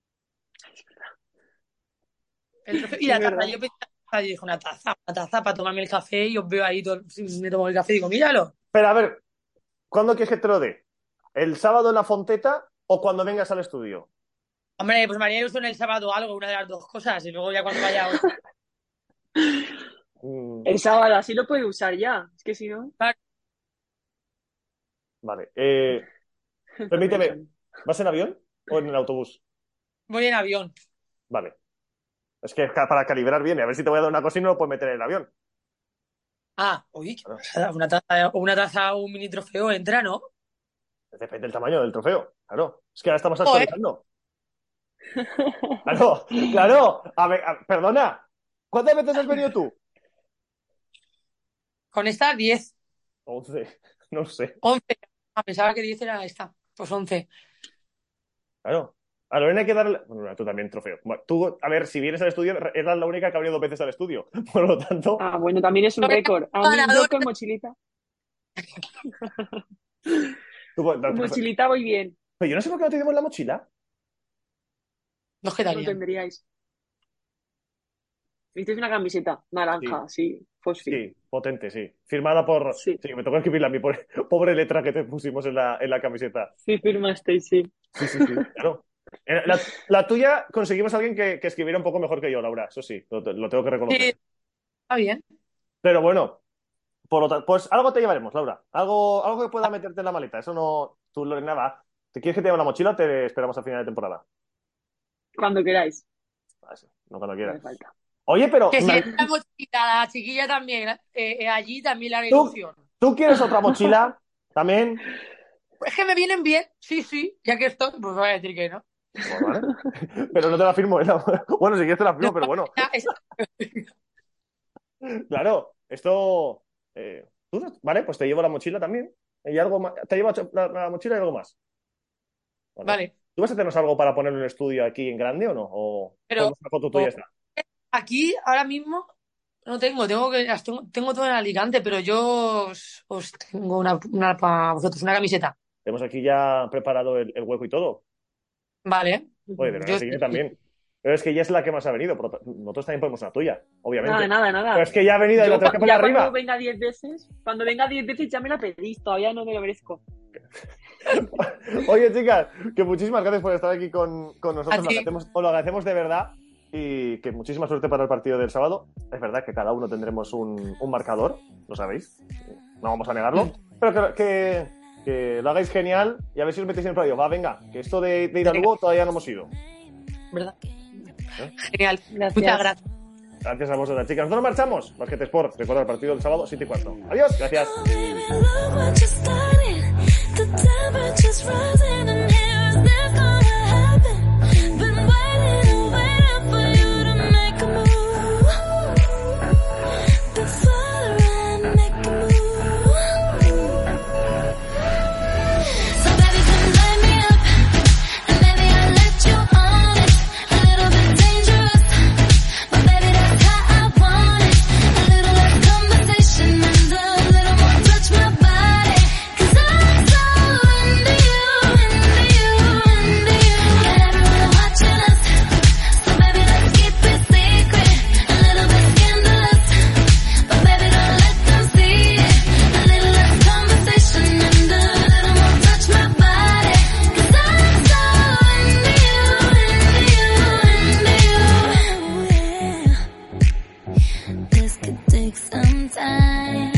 El trofeo y Sí, la es taza. verdad. Yo pensaba, yo dije, una taza, una taza para tomarme el café y os veo ahí, todo, me tomo el café y digo, míralo. Pero a ver, ¿cuándo quieres que te lo dé? ¿El sábado en la Fonteta o cuando vengas al estudio? Hombre, pues María ilusión el sábado algo, una de las dos cosas, y luego ya cuando vaya... Mm, El sábado, así lo puede usar ya. Es que si no. vale. Eh, permíteme, ¿vas en avión o en el autobús? Voy en avión. Vale. Es que ca- para calibrar bien, a ver si te voy a dar una cosa y no lo puedes meter en el avión. Ah, oye, una taza, una taza o un mini trofeo entra, ¿no? Depende del tamaño del trofeo. Claro. Es que ahora estamos Joder. actualizando. Claro, claro. A ver, a- perdona. ¿Cuántas veces has venido tú? Con esta, diez, once. No sé. once. Ah, pensaba que diez era esta. Pues once. Claro. A Lorena hay que darle. Bueno, tú también trofeo. Bueno, tú, a ver, si vienes al estudio, eras la única que ha venido dos veces al estudio. Por lo tanto, Ah, bueno, también es un récord. A mí yo con mochilita. tú- Con mochilita voy bien. Pero yo no sé por qué no te dimos la mochila. Nos No quedaría. tendríais. Viste una camiseta naranja, sí, fosfi. Sí, potente, sí. Firmada por. Sí. Sí, me tocó escribirla a mi pobre, pobre letra que te pusimos en la, en la camiseta. Sí, firmasteis, sí. Sí, sí, sí, claro. Eh, La, la tuya conseguimos a alguien que, que escribiera un poco mejor que yo, Laura. Eso sí, lo, lo tengo que reconocer. Sí, está bien. Pero bueno, por lo ta- pues algo te llevaremos, Laura. Algo, algo que pueda meterte en la maleta. Eso no. Tú, Lorena, va. ¿Te quieres que te lleve la mochila o te esperamos al final de temporada? Cuando queráis. Ah, sí, no cuando No quieras. me falta. Oye, pero. Que si me- es la mochila, la chiquilla también, eh, eh, allí también le haré ¿Tú? ilusión. ¿Tú quieres otra mochila? También. Es que me vienen bien, sí, sí, ya que estoy, pues voy a decir que no. Pues vale. Pero no te la firmo. ¿eh? Bueno, si quieres te la firmo, pero bueno. Ya, es- Claro, esto. eh, ¿tú no- Vale, pues te llevo la mochila también. Y algo más. Te llevo la, la mochila y algo más. Vale, ¿Tú vas a hacernos algo para poner un estudio aquí en grande o no? ¿O Pero- ponemos una foto tuya y ya está? aquí ahora mismo no tengo, tengo que las tengo, tengo todo en Alicante, pero yo os, os tengo una, una para vosotros, una camiseta. Tenemos aquí ya preparado el, el hueco y todo. Vale. Oye, de verdad, Yo- si quiere también. Pero es que ella es la que más ha venido. por lo ta- Nosotros también ponemos una tuya, obviamente. Nada, nada, nada. Pero es que ya ha venido y Yo la tengo que cu- poner ya arriba. cuando venga diez veces, cuando venga diez veces ya me la pedís, todavía no me lo merezco. Oye, chicas, que muchísimas gracias por estar aquí con, con nosotros. A Lo ti. agradecemos, os lo agradecemos de verdad y que muchísima suerte para el partido del sábado. Es verdad que cada uno tendremos un, un marcador, lo sabéis. No vamos a negarlo. Pero que, que, que lo hagáis genial y a ver si os metéis en el playoff. Va, venga, que esto de, de ir a Lugo todavía no hemos ido. ¿Verdad? ¿Eh? Genial. Gracias. Muchas gracias. Gracias a vosotras, chicas. Nosotros marchamos. Basket Sport. Recuerda el partido del sábado, siete y cuarto. Adiós. Gracias. The temperature's rising and here is this gonna happen. Been waiting and waiting for you to make a move. Before I make a move. So baby, come light me up and maybe I'll let you on it. A little bit dangerous, but baby that's how I want it. A little less conversation and a little more touch my body. 'Cause I'm so into you, into you, into you. Got everyone watching us, so baby let's keep it secret. A little bit scandalous, but baby don't let them see it. A little less conversation and a little more touch my body. 'Cause I'm so into you, into you, into you. Yeah. This could take some time.